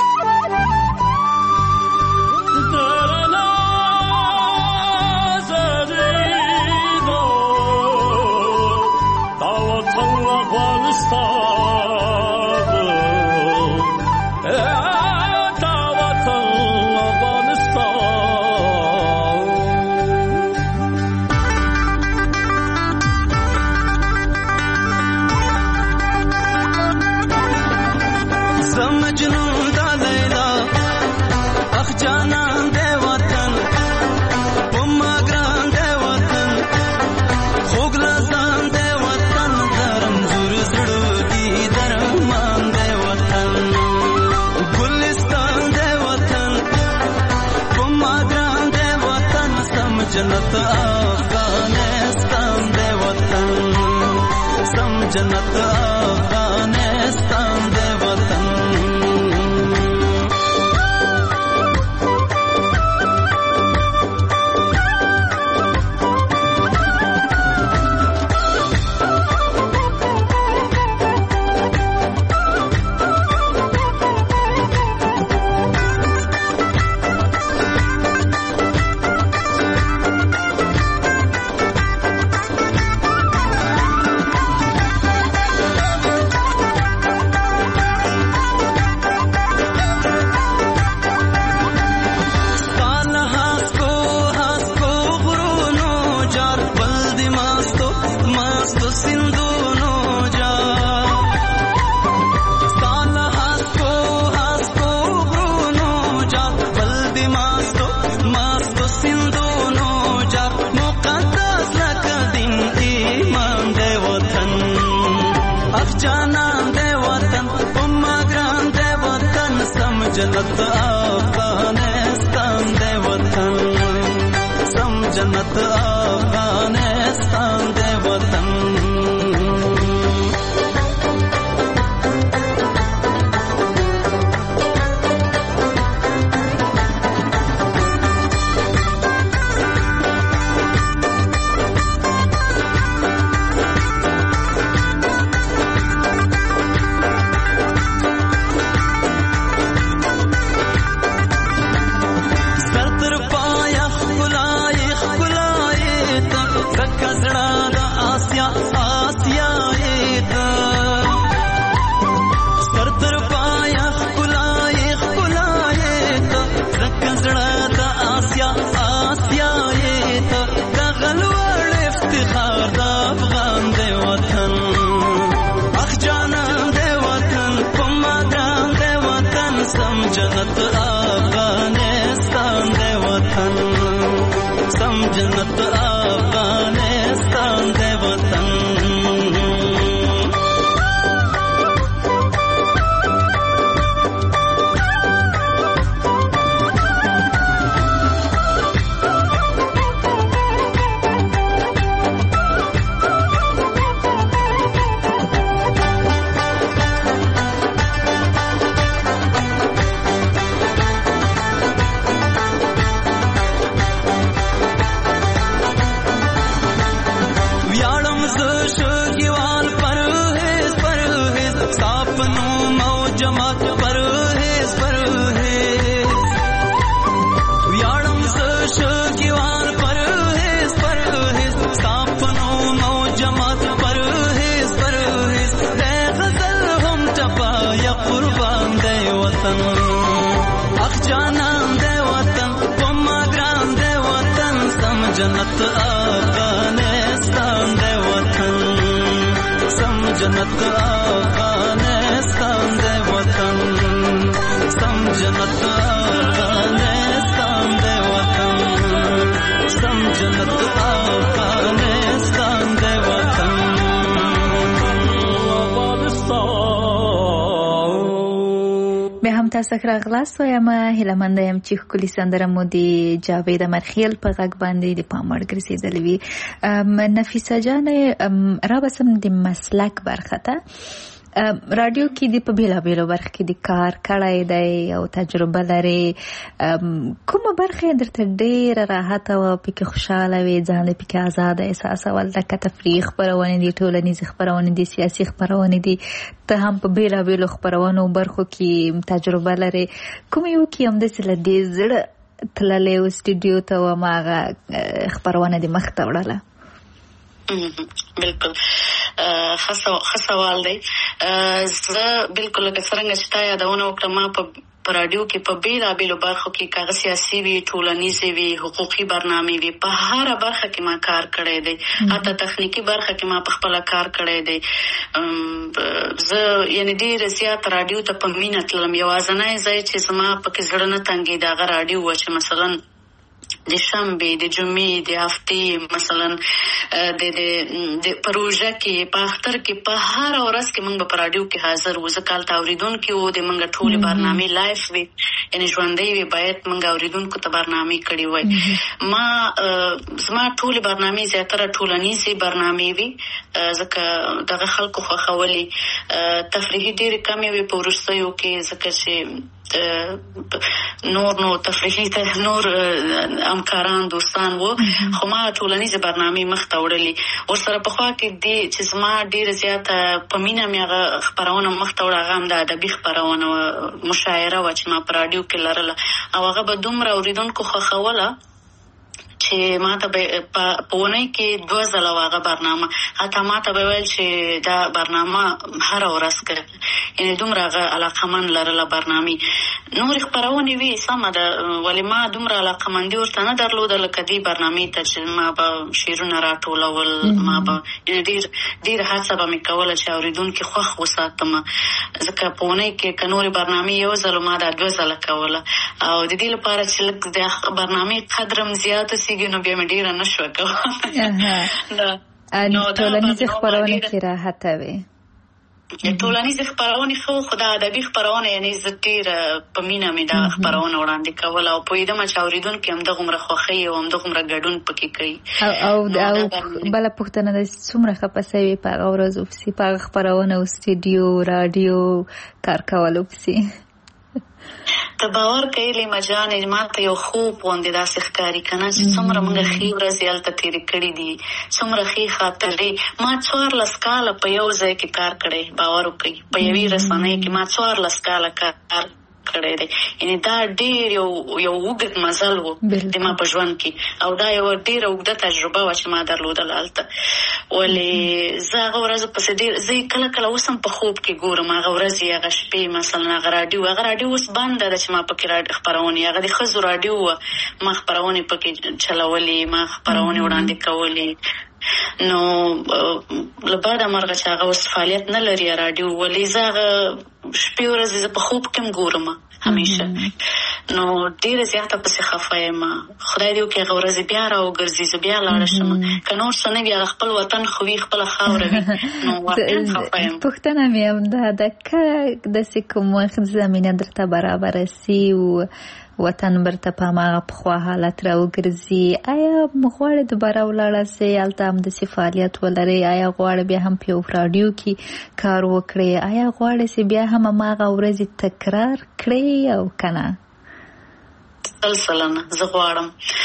जन्नत अफगानिस्तान दे वतन, सम जन्नत अफगानिस्तान दे वतन. जन्नत अफगानिस्तान दे वतन, सम जन्नत अफगानिस्तान दे वतन. वतन सम जन्नत अफगानिस्तान दे वतन जन्नत अफगानिस्तान दे वतन सम जन्नत अफगानिस्तान दे वतन सम जन्नत अफगानिस्तान दे वतन सम जन्नत अफगानिस्तान दे वतन به هم تاسو راغلاست وایم هیله مند یم چې ښکلي سندره مو د جاوید امرخیل په غږ باندې د پام وړ ګرځېدلې وي. نفیسه جانې رابسم د مسلک برخه ته رادیو کې د په بیلابیلو برخه کې د کار کړی دی او تجربه لري، کومه برخه درته ډېره راحته وه، پکې خوشحاله وې، ځان دې پکې ازاده احساسول؟ لکه تفریح خپرونې دي، ټولنیزې خپرونې دي، سیاسي خپرونې دي، ته هم په بیلابیلو خپرونو برخو کې تجربه لري، کوم یو کې همداسې له دې زړه تللی و سټوډیو ته و هماغه خپرونه دې مخته وړله؟ بالکل ښه سوال دی. زه بالکل لکه څرنګه چې تا یادونه وکړه، ما په رادیو کې په بیلابیلو برخو کې کاغذ سیاسي وي، ټولنیزې وي، حقوقي برنامې وي، په هره برخه کې ما کار کړی دی، حتی تخنیکي برخه کې ما په خپله کار کړی دی. زه یعنې ډېره زیات رادیو ته په مینه تلم. یوازینی ځای چې زما پکې زړه نه تنګېده هغه رادیو وه چې مثلا د شنبې، د جمعې، د هفتې مثلا د پروژه کې، په اختر کې، په هر ورځ کې موږ په رادیو کې حاضر وو. ځکه هلته اورېدونکي وو، د موږ ټولې برنامې لایف وي، یعنې ژوندۍ وي، باید موږ اورېدونکو ته برنامې کړې وای. زما ټولې برنامې زیاتره ټولنیزې برنامې وي، ځکه دغه خلکو خوښولې. تفریحي ډېرې کمې وي په وروستیو کې، ځکه چې نور تفریحي نور همکاران دوستان وو، خو ما ټولنیزې برنامې مخته وړلې. ورسره پخوا کې دی چې زما ډېره زیاته په مینه مې هغه خپرونه مخته وړه، هغه هم د ادبي خپرونه وه، مشاعره وه چې ما په راډیو کې لرله، او هغه به دومره اورېدونکو خوښوله چې ما ته به په اونۍ کې 2 ځله وه هغه برنامه. حتی ما ته به ویل چې دا برنامه هره ورځ کوي، یعنې دومره هغه علاقمند لرله برنامې. نورې خپرونې وي سمه ده، ولې ما دومره علاقمندي ورته نه درلوده لکه دې برنامې ته چې ما به شعرونه راټولول، ما به ډېره هڅه به مې کوله چې اورېدونکي خوښ وساتم، ځکه په اونۍ کې که نورې برنامې 1 ځل ما دا 2 ځله کوله. او د دې لپاره چې لږ د برنامې قدرم زیات نو بیا مې ډېره نه شوه کولی. ټولنیزې خپرونې کې راحته وې؟ ټولنیزې خپرونې خو دا ادبي خپرونه، یعنې زه ډېره په مینه مې دا خپرونه وړاندې کوله، او پوهېدمه چې اورېدونکي همدغومره خوښوي او همدغومره ګډون پکې کوي. او بله پوښتنه ده، څومره خفه سوې په هغه ورځو پسې، په هغه خپرونه او سټوډیو راډیو کار کولو پسې؟ ته باور کوې لیما جانې، ما ته یو خوب غوندې داسې ښکاري که نه، چې څومره موږ ښې ورځې هلته تېرې کړي دي، څومره ښې خاطرې. ما 14 کاله په یو ځای کې کار کړی، باور وکړئ، په یوې رسنۍ کې ما 14 کاله کار کړی دی. یعنې دا ډېر یو اوږد مزل و د ما په ژوند کې، او دا یوه ډېره اوږده تجربه وه چې ما درلودله هلته. ولې زه هغه ورځو پسې زه یې کله کله اوس هم په خوب کې ګورم، هغه ورځې، هغه شپې، مثلا هغه راډیو اوس بنده ده چې ما پکې خپرونې، هغه د ښځو راډیو وه، ما خپرونې پکې چلولې، ما خپرونې وړاندې کولې. نو له بده مرغه چې هغه اوس فعالیت نه لري راډیو، ولې زه هغه شپې ورځې زه په خوب کې هم ګورم همیشه. نو ډیره زیاته پسې خفه یم. خدای دې وکړي هغه ورځې بیا راوګرځي، زه بیا لاړه شم. که نور څه نه وي هغه خپل وطن خو وي، خپله خاوره وي. نو واقعا خفه یم. پوښتنه مې همدا ده که داسې کوم وخت زمینه درته برابره سي و وطن برته په هماغه پخوا حالت راوګرځي، آیا غواړې دوباره ولاړه سې هلته همداسې فعالیت ولرې؟ آیا غواړې بیا هم په یو راډیو کې کار وکړې؟ آیا غواړې چې بیا هم هماغه ورځې تکرار کړې او که نه؟ سلسلنه زه غواړم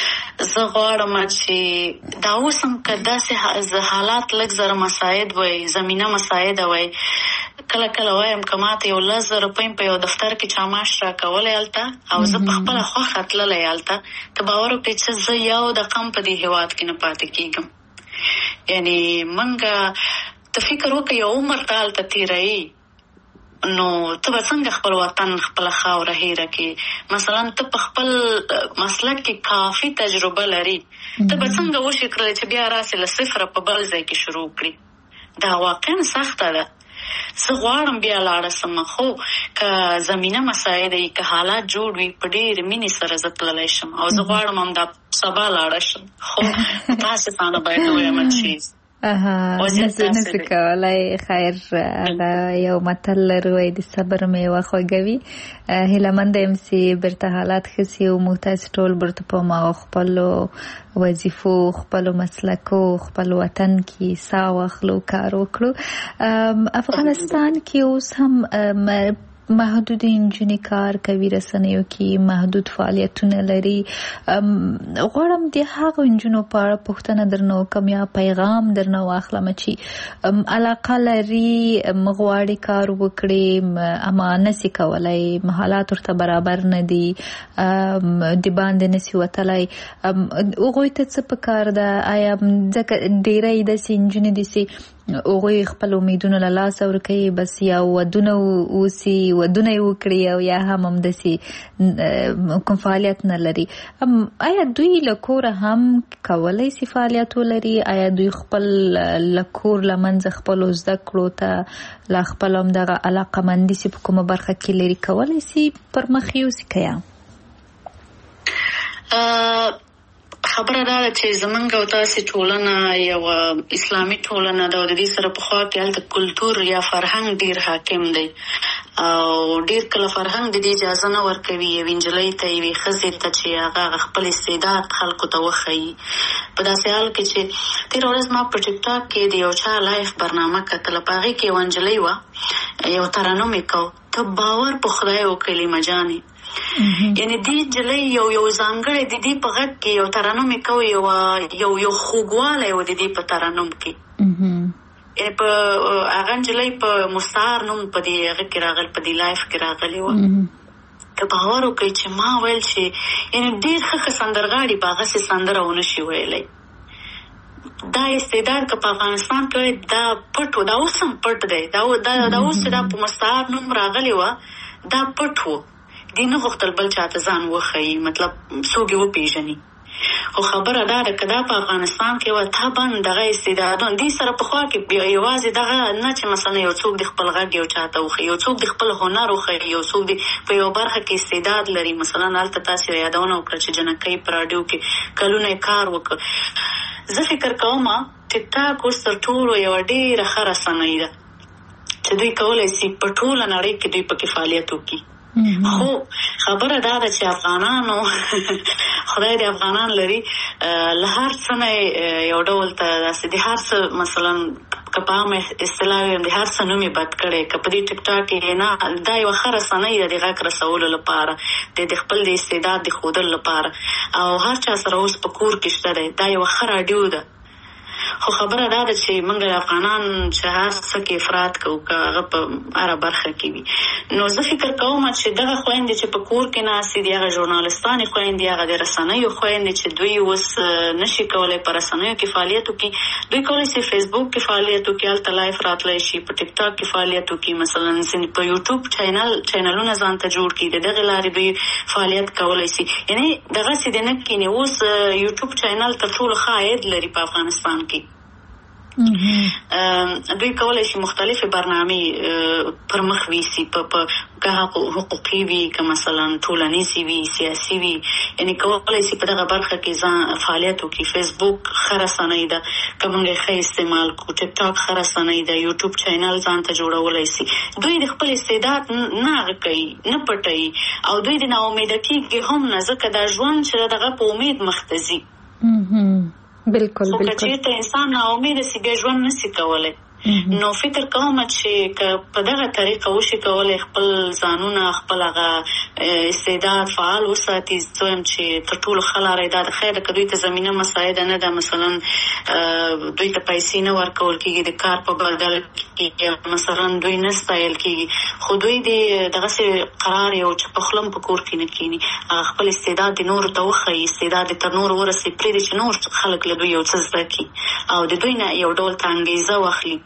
چې دا اوس هم که داسې حالات لږ زره مساعد وای، زمینه مساعده وای، کله کله وایم که ماته 10,000 روپۍ په یو دفتر کې چا معاش راکولی هلته او زه په خپله خوښه تللی هلته، ته باور وکړې چې زه یو دقه هم په دې هېواد کې نه پاتې کېږم. یعنې موږ ته فکر وکړه یو عمر ته هلته تېروي، نو ته به څنګه خپل وطن خپله خاوره هېره کړې؟ مثلا ته په خپل مسلک کې کافي تجربه لري، ته به څنګه وشي کړلی چې بیا راسې له صفره په بل ځای کې شروع کړي؟ دا واقعا سخته ده. زه غواړم بیا لاړه سم، خو که زمینه مساعده وي، که حالات جوړ وي، په ډېرې مینې سره زه تللی شم او زه غواړم همدا سبا لاړه شم، خو متاسفانه باید ووایم چې نسو کولای. خیر، هغه یو متل لرو د صبر میوه خوږه وي. هیله منده یم چې برته حالات ښه سي او موږ تاسې ټول برته په هماغه خپلو وظیفو، خپلو مسلکو، خپل وطن کې ساه واخلو، کار وکړو. افغانستان کې اوس هم محدود نجونې کار کوي، رسنیو کې محدود فعالیتونه لري. غواړم د هغو نجونو په اړه پوښتنه درنه وکړم یا پیغام درنه واخلم چې علاقه لري، غواړي کار وکړي اما نسي کولی، حالات ورته برابر نه دي، د باندې نسي وتلی، هغوی ته څه پکار ده؟ آیا ځکه ډېری داسې نجونې دي چې هغوی خپل امیدونه له لاسه ورکوي، بس یا ودونه اوسي، ودونه یې وکړي او یا هم همداسې کوم فعالیت نه لري. آیا دوی له کوره هم کولی سي فعالیت ولري؟ آیا دوی خپل له کور له منځه خپلو زده کړو ته له خپل همدغه علاقه‌مندي چې په کومه برخه کې لري کولی سي پر مخ یوسي که یا؟ خبره دا ده چې زمونږ او تاسې ټولنه یو اسلامي ټولنه ده او د دې سره پخوا کې هلته کلتور یا فرهنګ ډېر حاکم دی او ډېر کله فرهنګ د دې اجازه نه ورکوي یوې نجلۍ ته، یوې ښځې ته چې هغه خپل استعداد خلکو ته وښیي. په داسې حال کې چې تېره ورځ ما په ټیک ټاک کې د یو چا لایف برنامه کتله، په هغې کې یوه نجلۍ وه، یو ترنم یې کو، ته باور په خدای وکړې کلمه جانې، یعنی دې نجلۍ یو ځانګړی د دې په غږ کې یو ترنم یې کو، یو خوږوالی و د دې په ترنم کې، یعنې په هغه نجلۍ په مستعار نوم په دې هغه کې راغلی، په دې لایف کې راغلی وه. که باور وکړئ چې ما ویل چې یعنې ډېر ښه سندرغاړي به هغسې سندره ونه شي ویلی. دا استعداد که په افغانستان کې دا پټ و، دا اوس هم پټ دی، دا اوس چې دا په مستعار نوم راغلی وه دا پټ و، دې نه غوښتل بل چاته ځان وښیي، مطلب څوک یې وپېژني. خو خبره دا ده که دا په افغانستان کې وه طبعا دغه استعدادونه دې سره پخوا کې یوازې دغه نه چې مثلا یو څوک د خپل غږ یو چاته وښیي، یو څوک د خپل هنر وښیي، یو څوک په یو برخه کې استعداد لري. مثلا هلته تاسې یادونه وکړه چې جنکۍ په راډیو کې کلونه یې کار وکړ. زه فکر کوم ټیک ټاک اوس تر ټولو یوه ډېره ښه رسنۍ ده چې دوی کولی سي په ټوله نړۍ کې دوی پکې فعالیت وکړي. خو خبره دا ده چې افغانانو خدای دې افغانان لري، له هر څه نه یو ډول ته داسې د هر څه مثلا که په عامه اصطلاح ویم د هر څه نوم یې بد کړی، که په دې ټیک ټاک کې نه، دا یوه ښه رسنۍ ده د غږ رسولو لپاره، د خپل د استعداد د ښودلو لپاره، او هر چا سره اوس په کور کې شته دی، دا یوه ښه راډیو ده. خو خبره دا ده چې موږ افغانان چې هر څه کې افراط کوو، که هغه په هره برخه کې وي. نو زه فکر کوم چې دغه خویندې چې په کور کې ناستې دي، هغه ژورنالستانې خویندې، هغه د رسنیو خویندې چې دوی اوس نشي کولی په رسنیو کې فعالیت وکړي، دوی کولی شي فیسبوک کې فعالیت وکړي، هلته لایف راتلی شي، په ټیک ټاک کې فعالیت وکړي، مثلا په یوټیوب چینلونه ځان ته جوړ کړي، د دغې لارې دوی فعالیت کولی شي. یعنې دغسې د نه کښېني. اوس یوټیوب چینل تر ټولو ښه عاید لري په افغانستان کې، دوی کولای شي مختلفې برنامې پر مخ ویسي په که حقوقي وي که مثلا ټولنیزې وي سیاسي وي یعنې کولای شي په دغه برخه کې ځان فعالیت وکړي. فیسبوک ښه رسنۍ ده که موږ یې ښه استعمال کړو. ټیک ټاک ښه رسنۍ ده. یوټیوب چینل ځان ته جوړولی شي. دوی د خپل استعداد نه هغه کوي نه پټوي او دوی د ناامیده کېږي هم نه ځکه دا ژوند چې دغه په امید مخ ته ځي. بالکل خو که چېرته انسان ناامیده سي بیا ژوند نسي کولی. نو فکر کوم چې که په دغه طریقه وشي کولی خپل ځانونه خپل هغه استعداد فعال وساتي. زه وایم چې تر ټولو ښه لاره دا د خیر که دوی ته زمینه مساعده نه ده مثلا دوی ته پیسې نه ورکول کېږي د کار په بدل کې مثلا دوی نه ستایل کېږي خو دوی د دغسې قرار یو چې په خوله په کور کې نه کښېني هغه خپل استعداد د نورو ته وښیي استعداد یې تر نورو ورسوي پرېږدي چې نور خلک له دوی یو څه زده کړي او د دوی نه یو ډول ته انګېزه واخلي.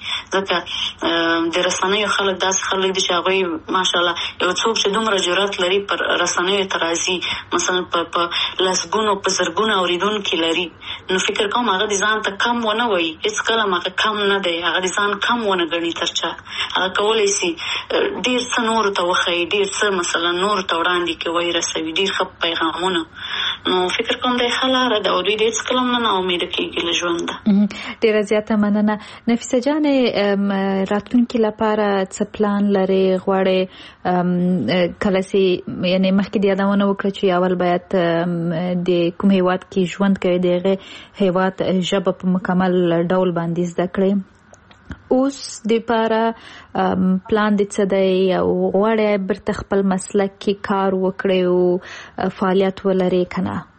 ځکه د رسنیو خلک داسې خلک دي چې هغوی ماشاءالله یو څوک چې دومره جرأت لري پر رسنیو ته راځي مثلا په لسګونو په زرګونو اورېدونکي لري نو فکر کوم هغه د ځان ته کم ونه وایي هېڅکله هم هغه کم نه دی هغه د ځان کم ونه ګڼي تر چا هغه کولی شي ډېر څه نورو ته وښیي ډېر څه مثلا نورو ته وړاندې کړي وایي رسوي ډېر ښه پیغامونه نو فکر کوم دی ښه لاره ده او دوی د هېڅکله هم نه ناامیده کېږي له ژونده. ډېره زیاته مننه. نفیسه جانې راتلونکي لپاره څه پلان لرې غواړې کله چې یعنې مخکې د یادونه وکړه چې اول باید د کوم هیواد کې ژوند کوي د هغې هیواد ژبه په مکمل ډول باندې زده کړې اوس د پاره پلان د څه دی او غواړې برته خپل مسلک کې کار وکړې او فعالیت ولرې که نه؟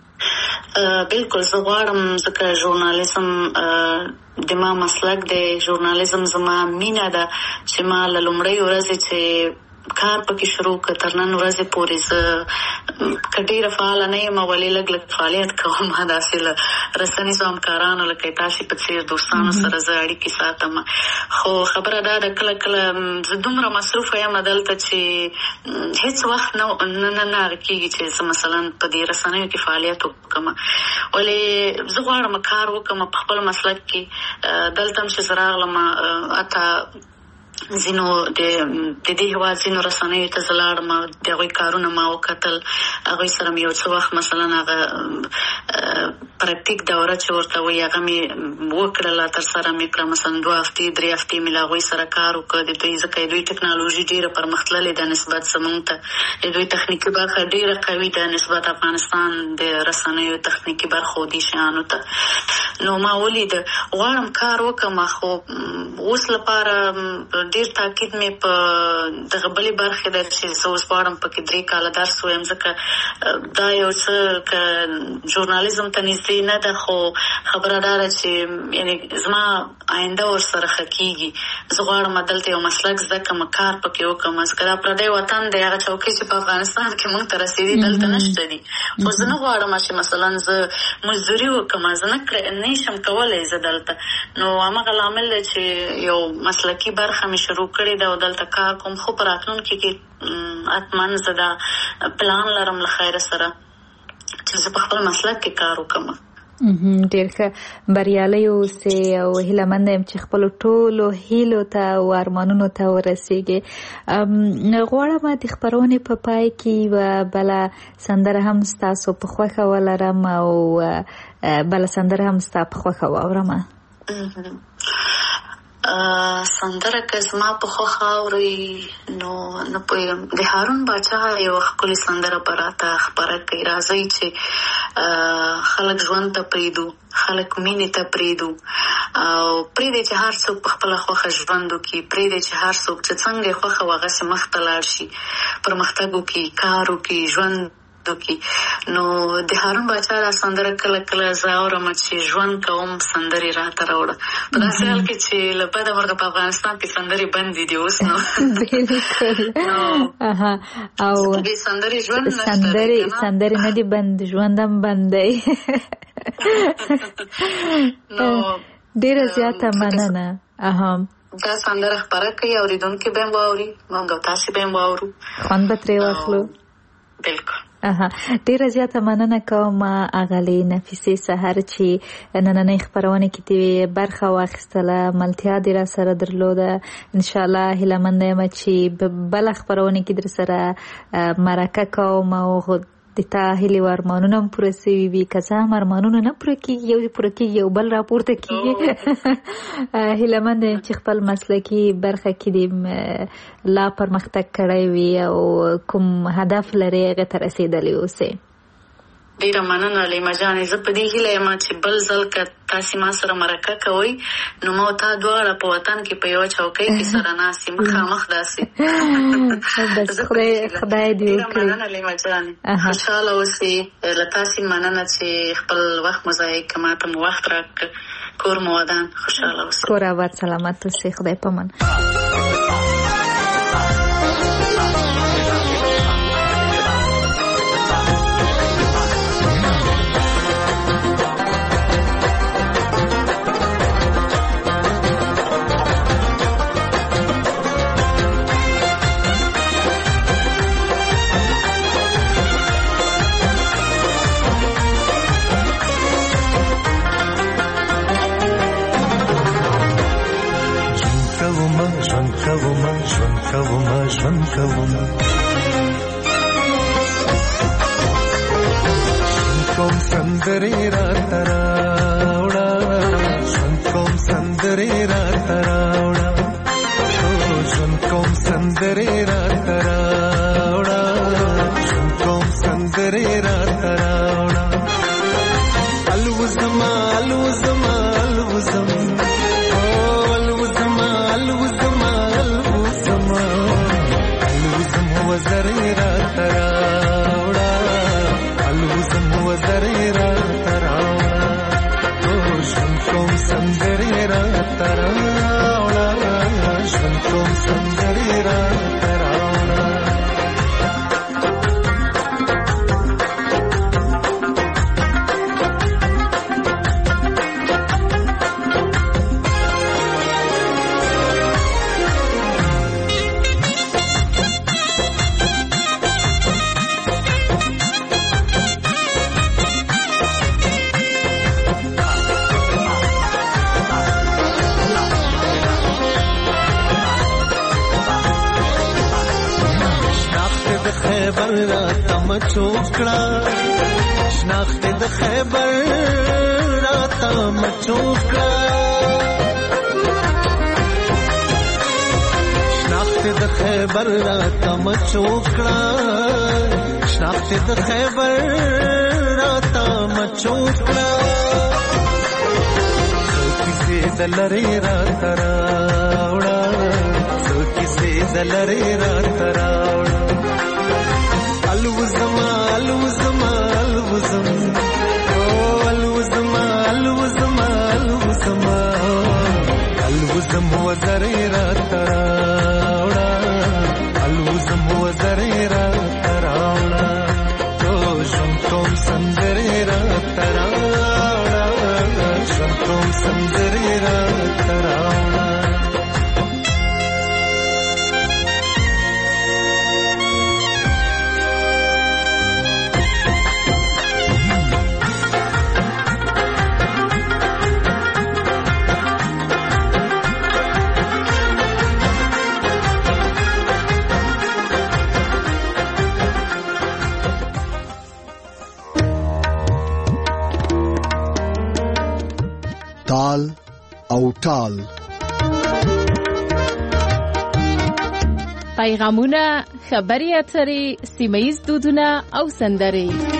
بالکل زه غواړم ځکه ژورنالیزم د ما مسلک دی ژورنالیزم زما مینه ده چې ما له لومړۍ ورځې چې کار پکې شروع کړ تر نن ورځې پورې زه که ډېره فعاله نه یم ولې لږ لږ فعالیت کوم داسې له رسنیزو همکارانو لکه تاسې په څېر دوستانو سره زه اړیکې ساتم خو خبره دا ده کله کله زه دومره مصروفه یم دلته چې هېڅ وخت نه هغه کېږي چې زه مثلا په دې رسنیو کې فعالیت وکړم ولې زه غواړم کار وکړم په خپل مسلک کې دلته هم چې زه راغلم اته ځینو د دې هېواد ځینو رسنیو ته زه لاړم د هغوی کارونه ما وکتل هغوی سره مې یو څه وخت مثلا هغه پراکتیک دوره چې ورته وایي هغه مې وکړله ترسره مې کړه مثلا 2 هفتې 3 هفتې مې له هغوی سره کار وکړ د دوی ځکه دوی ټکنالوژي ډېره پرمختللې ده نسبت زموږ ته د دوی تخنیکي برخه ډېره قوي ده نسبت افغانستان د رسنیو تخنیکي برخو دې شیانو ته نو ما ولید غواړم کار وکړم خو اوس لپاره ډېر تاکید مې په دغه بلې برخې ده چې زه اوس غواړم پکې 3 کاله درس ووایم ځکه دا یو څه که ژورنالیزم ته نږدې نه ده خو خبره دا ده چې یعنې زما آینده ورسره ښه کېږي زه غواړم دلته یو مسلک زده کړم کار پکې وکړم ځکه دا پردی وطن دی هغه چوکۍ چې په افغانستان کې موږ ته رسېدي دلته نشته دي خو زه نه غواړم چې مثلا زه مزدوري وکړم زه نه شم کولی زه دلته نو همغه لامل دی چې یو مسلکي برخه مې شروع کړې ده او دلته کار کوم خو په راتلونکي کې حتما زه دا پلان لرم له خیره سره چې زه په خپل مسلک کې کار وکړم. ډېر ښه بریالی اوسې او هیله منده یم چې خپلو ټولو هیلو ته او ارمانونو ته ورسېږې. غواړم د خپرونې په پای کې یوه بله سندره هم ستاسو په خوښه ولرم او بله سندره هم ستا په خوښه واورم. سندره که زما په خوښه اورئ نو نه پوهېږم د هارون باچا یوه ښکلې سندره به راته خپره کوي راځئ چې خلک ژوند ته پرېږدو خلک مینې ته پرېږدو او پرېږدی چې هر څوک په خپله خوښه ژوند وکړي پرېږدی چې هر څوک چې څنګه یې خوښه وه هغسې مخ ته لاړ شي پرمختګ وکړي کار وکړي ژوند وکړي نو د هارون باچا دا سندره کله کله زه اورم چې ژوند کوم سندرې راته راوړه په داسې حال کې چې له بده مرغه په افغانستان کې سندرې بندې دي اوس نو او دې سندرې ژوند نشته سندرې نه دي بند ژوند هم بند دی. نو ډېره زیاته مننه. دا سندره خپره کوي اورېدونکي به هم واوري موږ او تاسې به هم واورو خوند به ترې واخلو. بالکل. ډیره زیاته مننه کوم اغلې نفیسه سحر چې نننۍ خبرونه کې دی برخه واخیستله، ملتیا دې را سره درلوده. ان شاء الله هیله مند یم چې بل خبرونه کې در سره مرکه کوم او د تا هیلې او ارمانونه هم پوره سوي وي. که څه هم ارمانونه نه پوره کېږي، یو دې پوره کېږي یو بل راپورته کېږي. هیله مند یم چې خپل مسلکي برخه کې دې لا پرمختګ کړی وي او کوم هدف لرې هغې ته رسېدلی اوسې. ډیره مننه لیما جانې. زه په دې هیله یم چې بل ځل که تاسې ما سره مرکه کوئ نو ما تا دواړه په وطن کې په یوه چوکۍ کې سره ناست یو مخامخ داسې. خدای دې وکړي. ډیره مننه لیما جانې، خوشحاله اوسئ. له تاسې مننه چې خپل وخت مو ضایع کړه، ما ته مو وخت راکړه. کور مو ودان، خوشحاله اوسئ. کور آباد، سلامت اوسئ، خدای پامان. ژوند کوم سندرې راته راوړه، ژوند کوم سندرې راته راوړه، ژوند کوم سندرې راته راوړه، ژوند کوم سندرې راته راوړه. الوزما الوزما الوزم وزرې راته راوړه، الوزم وزرې راته راوړه، ژوند کوم سندرې راته راوړه، ژوند کوم سندرې راته راوړه. خیبر راته مچوکړه، شناخت د خیبر راته مچوکړه، شناخت د خیبر راته مچوکړه، شناخت د خیبر راته مچوکړه. څو کیسې د لرې راته راوړه، څو کیسې د لرې راته راوړه. الوزما الوزما الوزم الوزما الوزما الوزما الوزم وزرې راته راوړه، الوزم وزرې راته راوړه، ژوند کوم سندرې راته راوړه، ژوند کوم سندرې راته راوړه. تال او ټال، پیغامونه، خبري اترې، سیمه ییز دودونه او سندرې.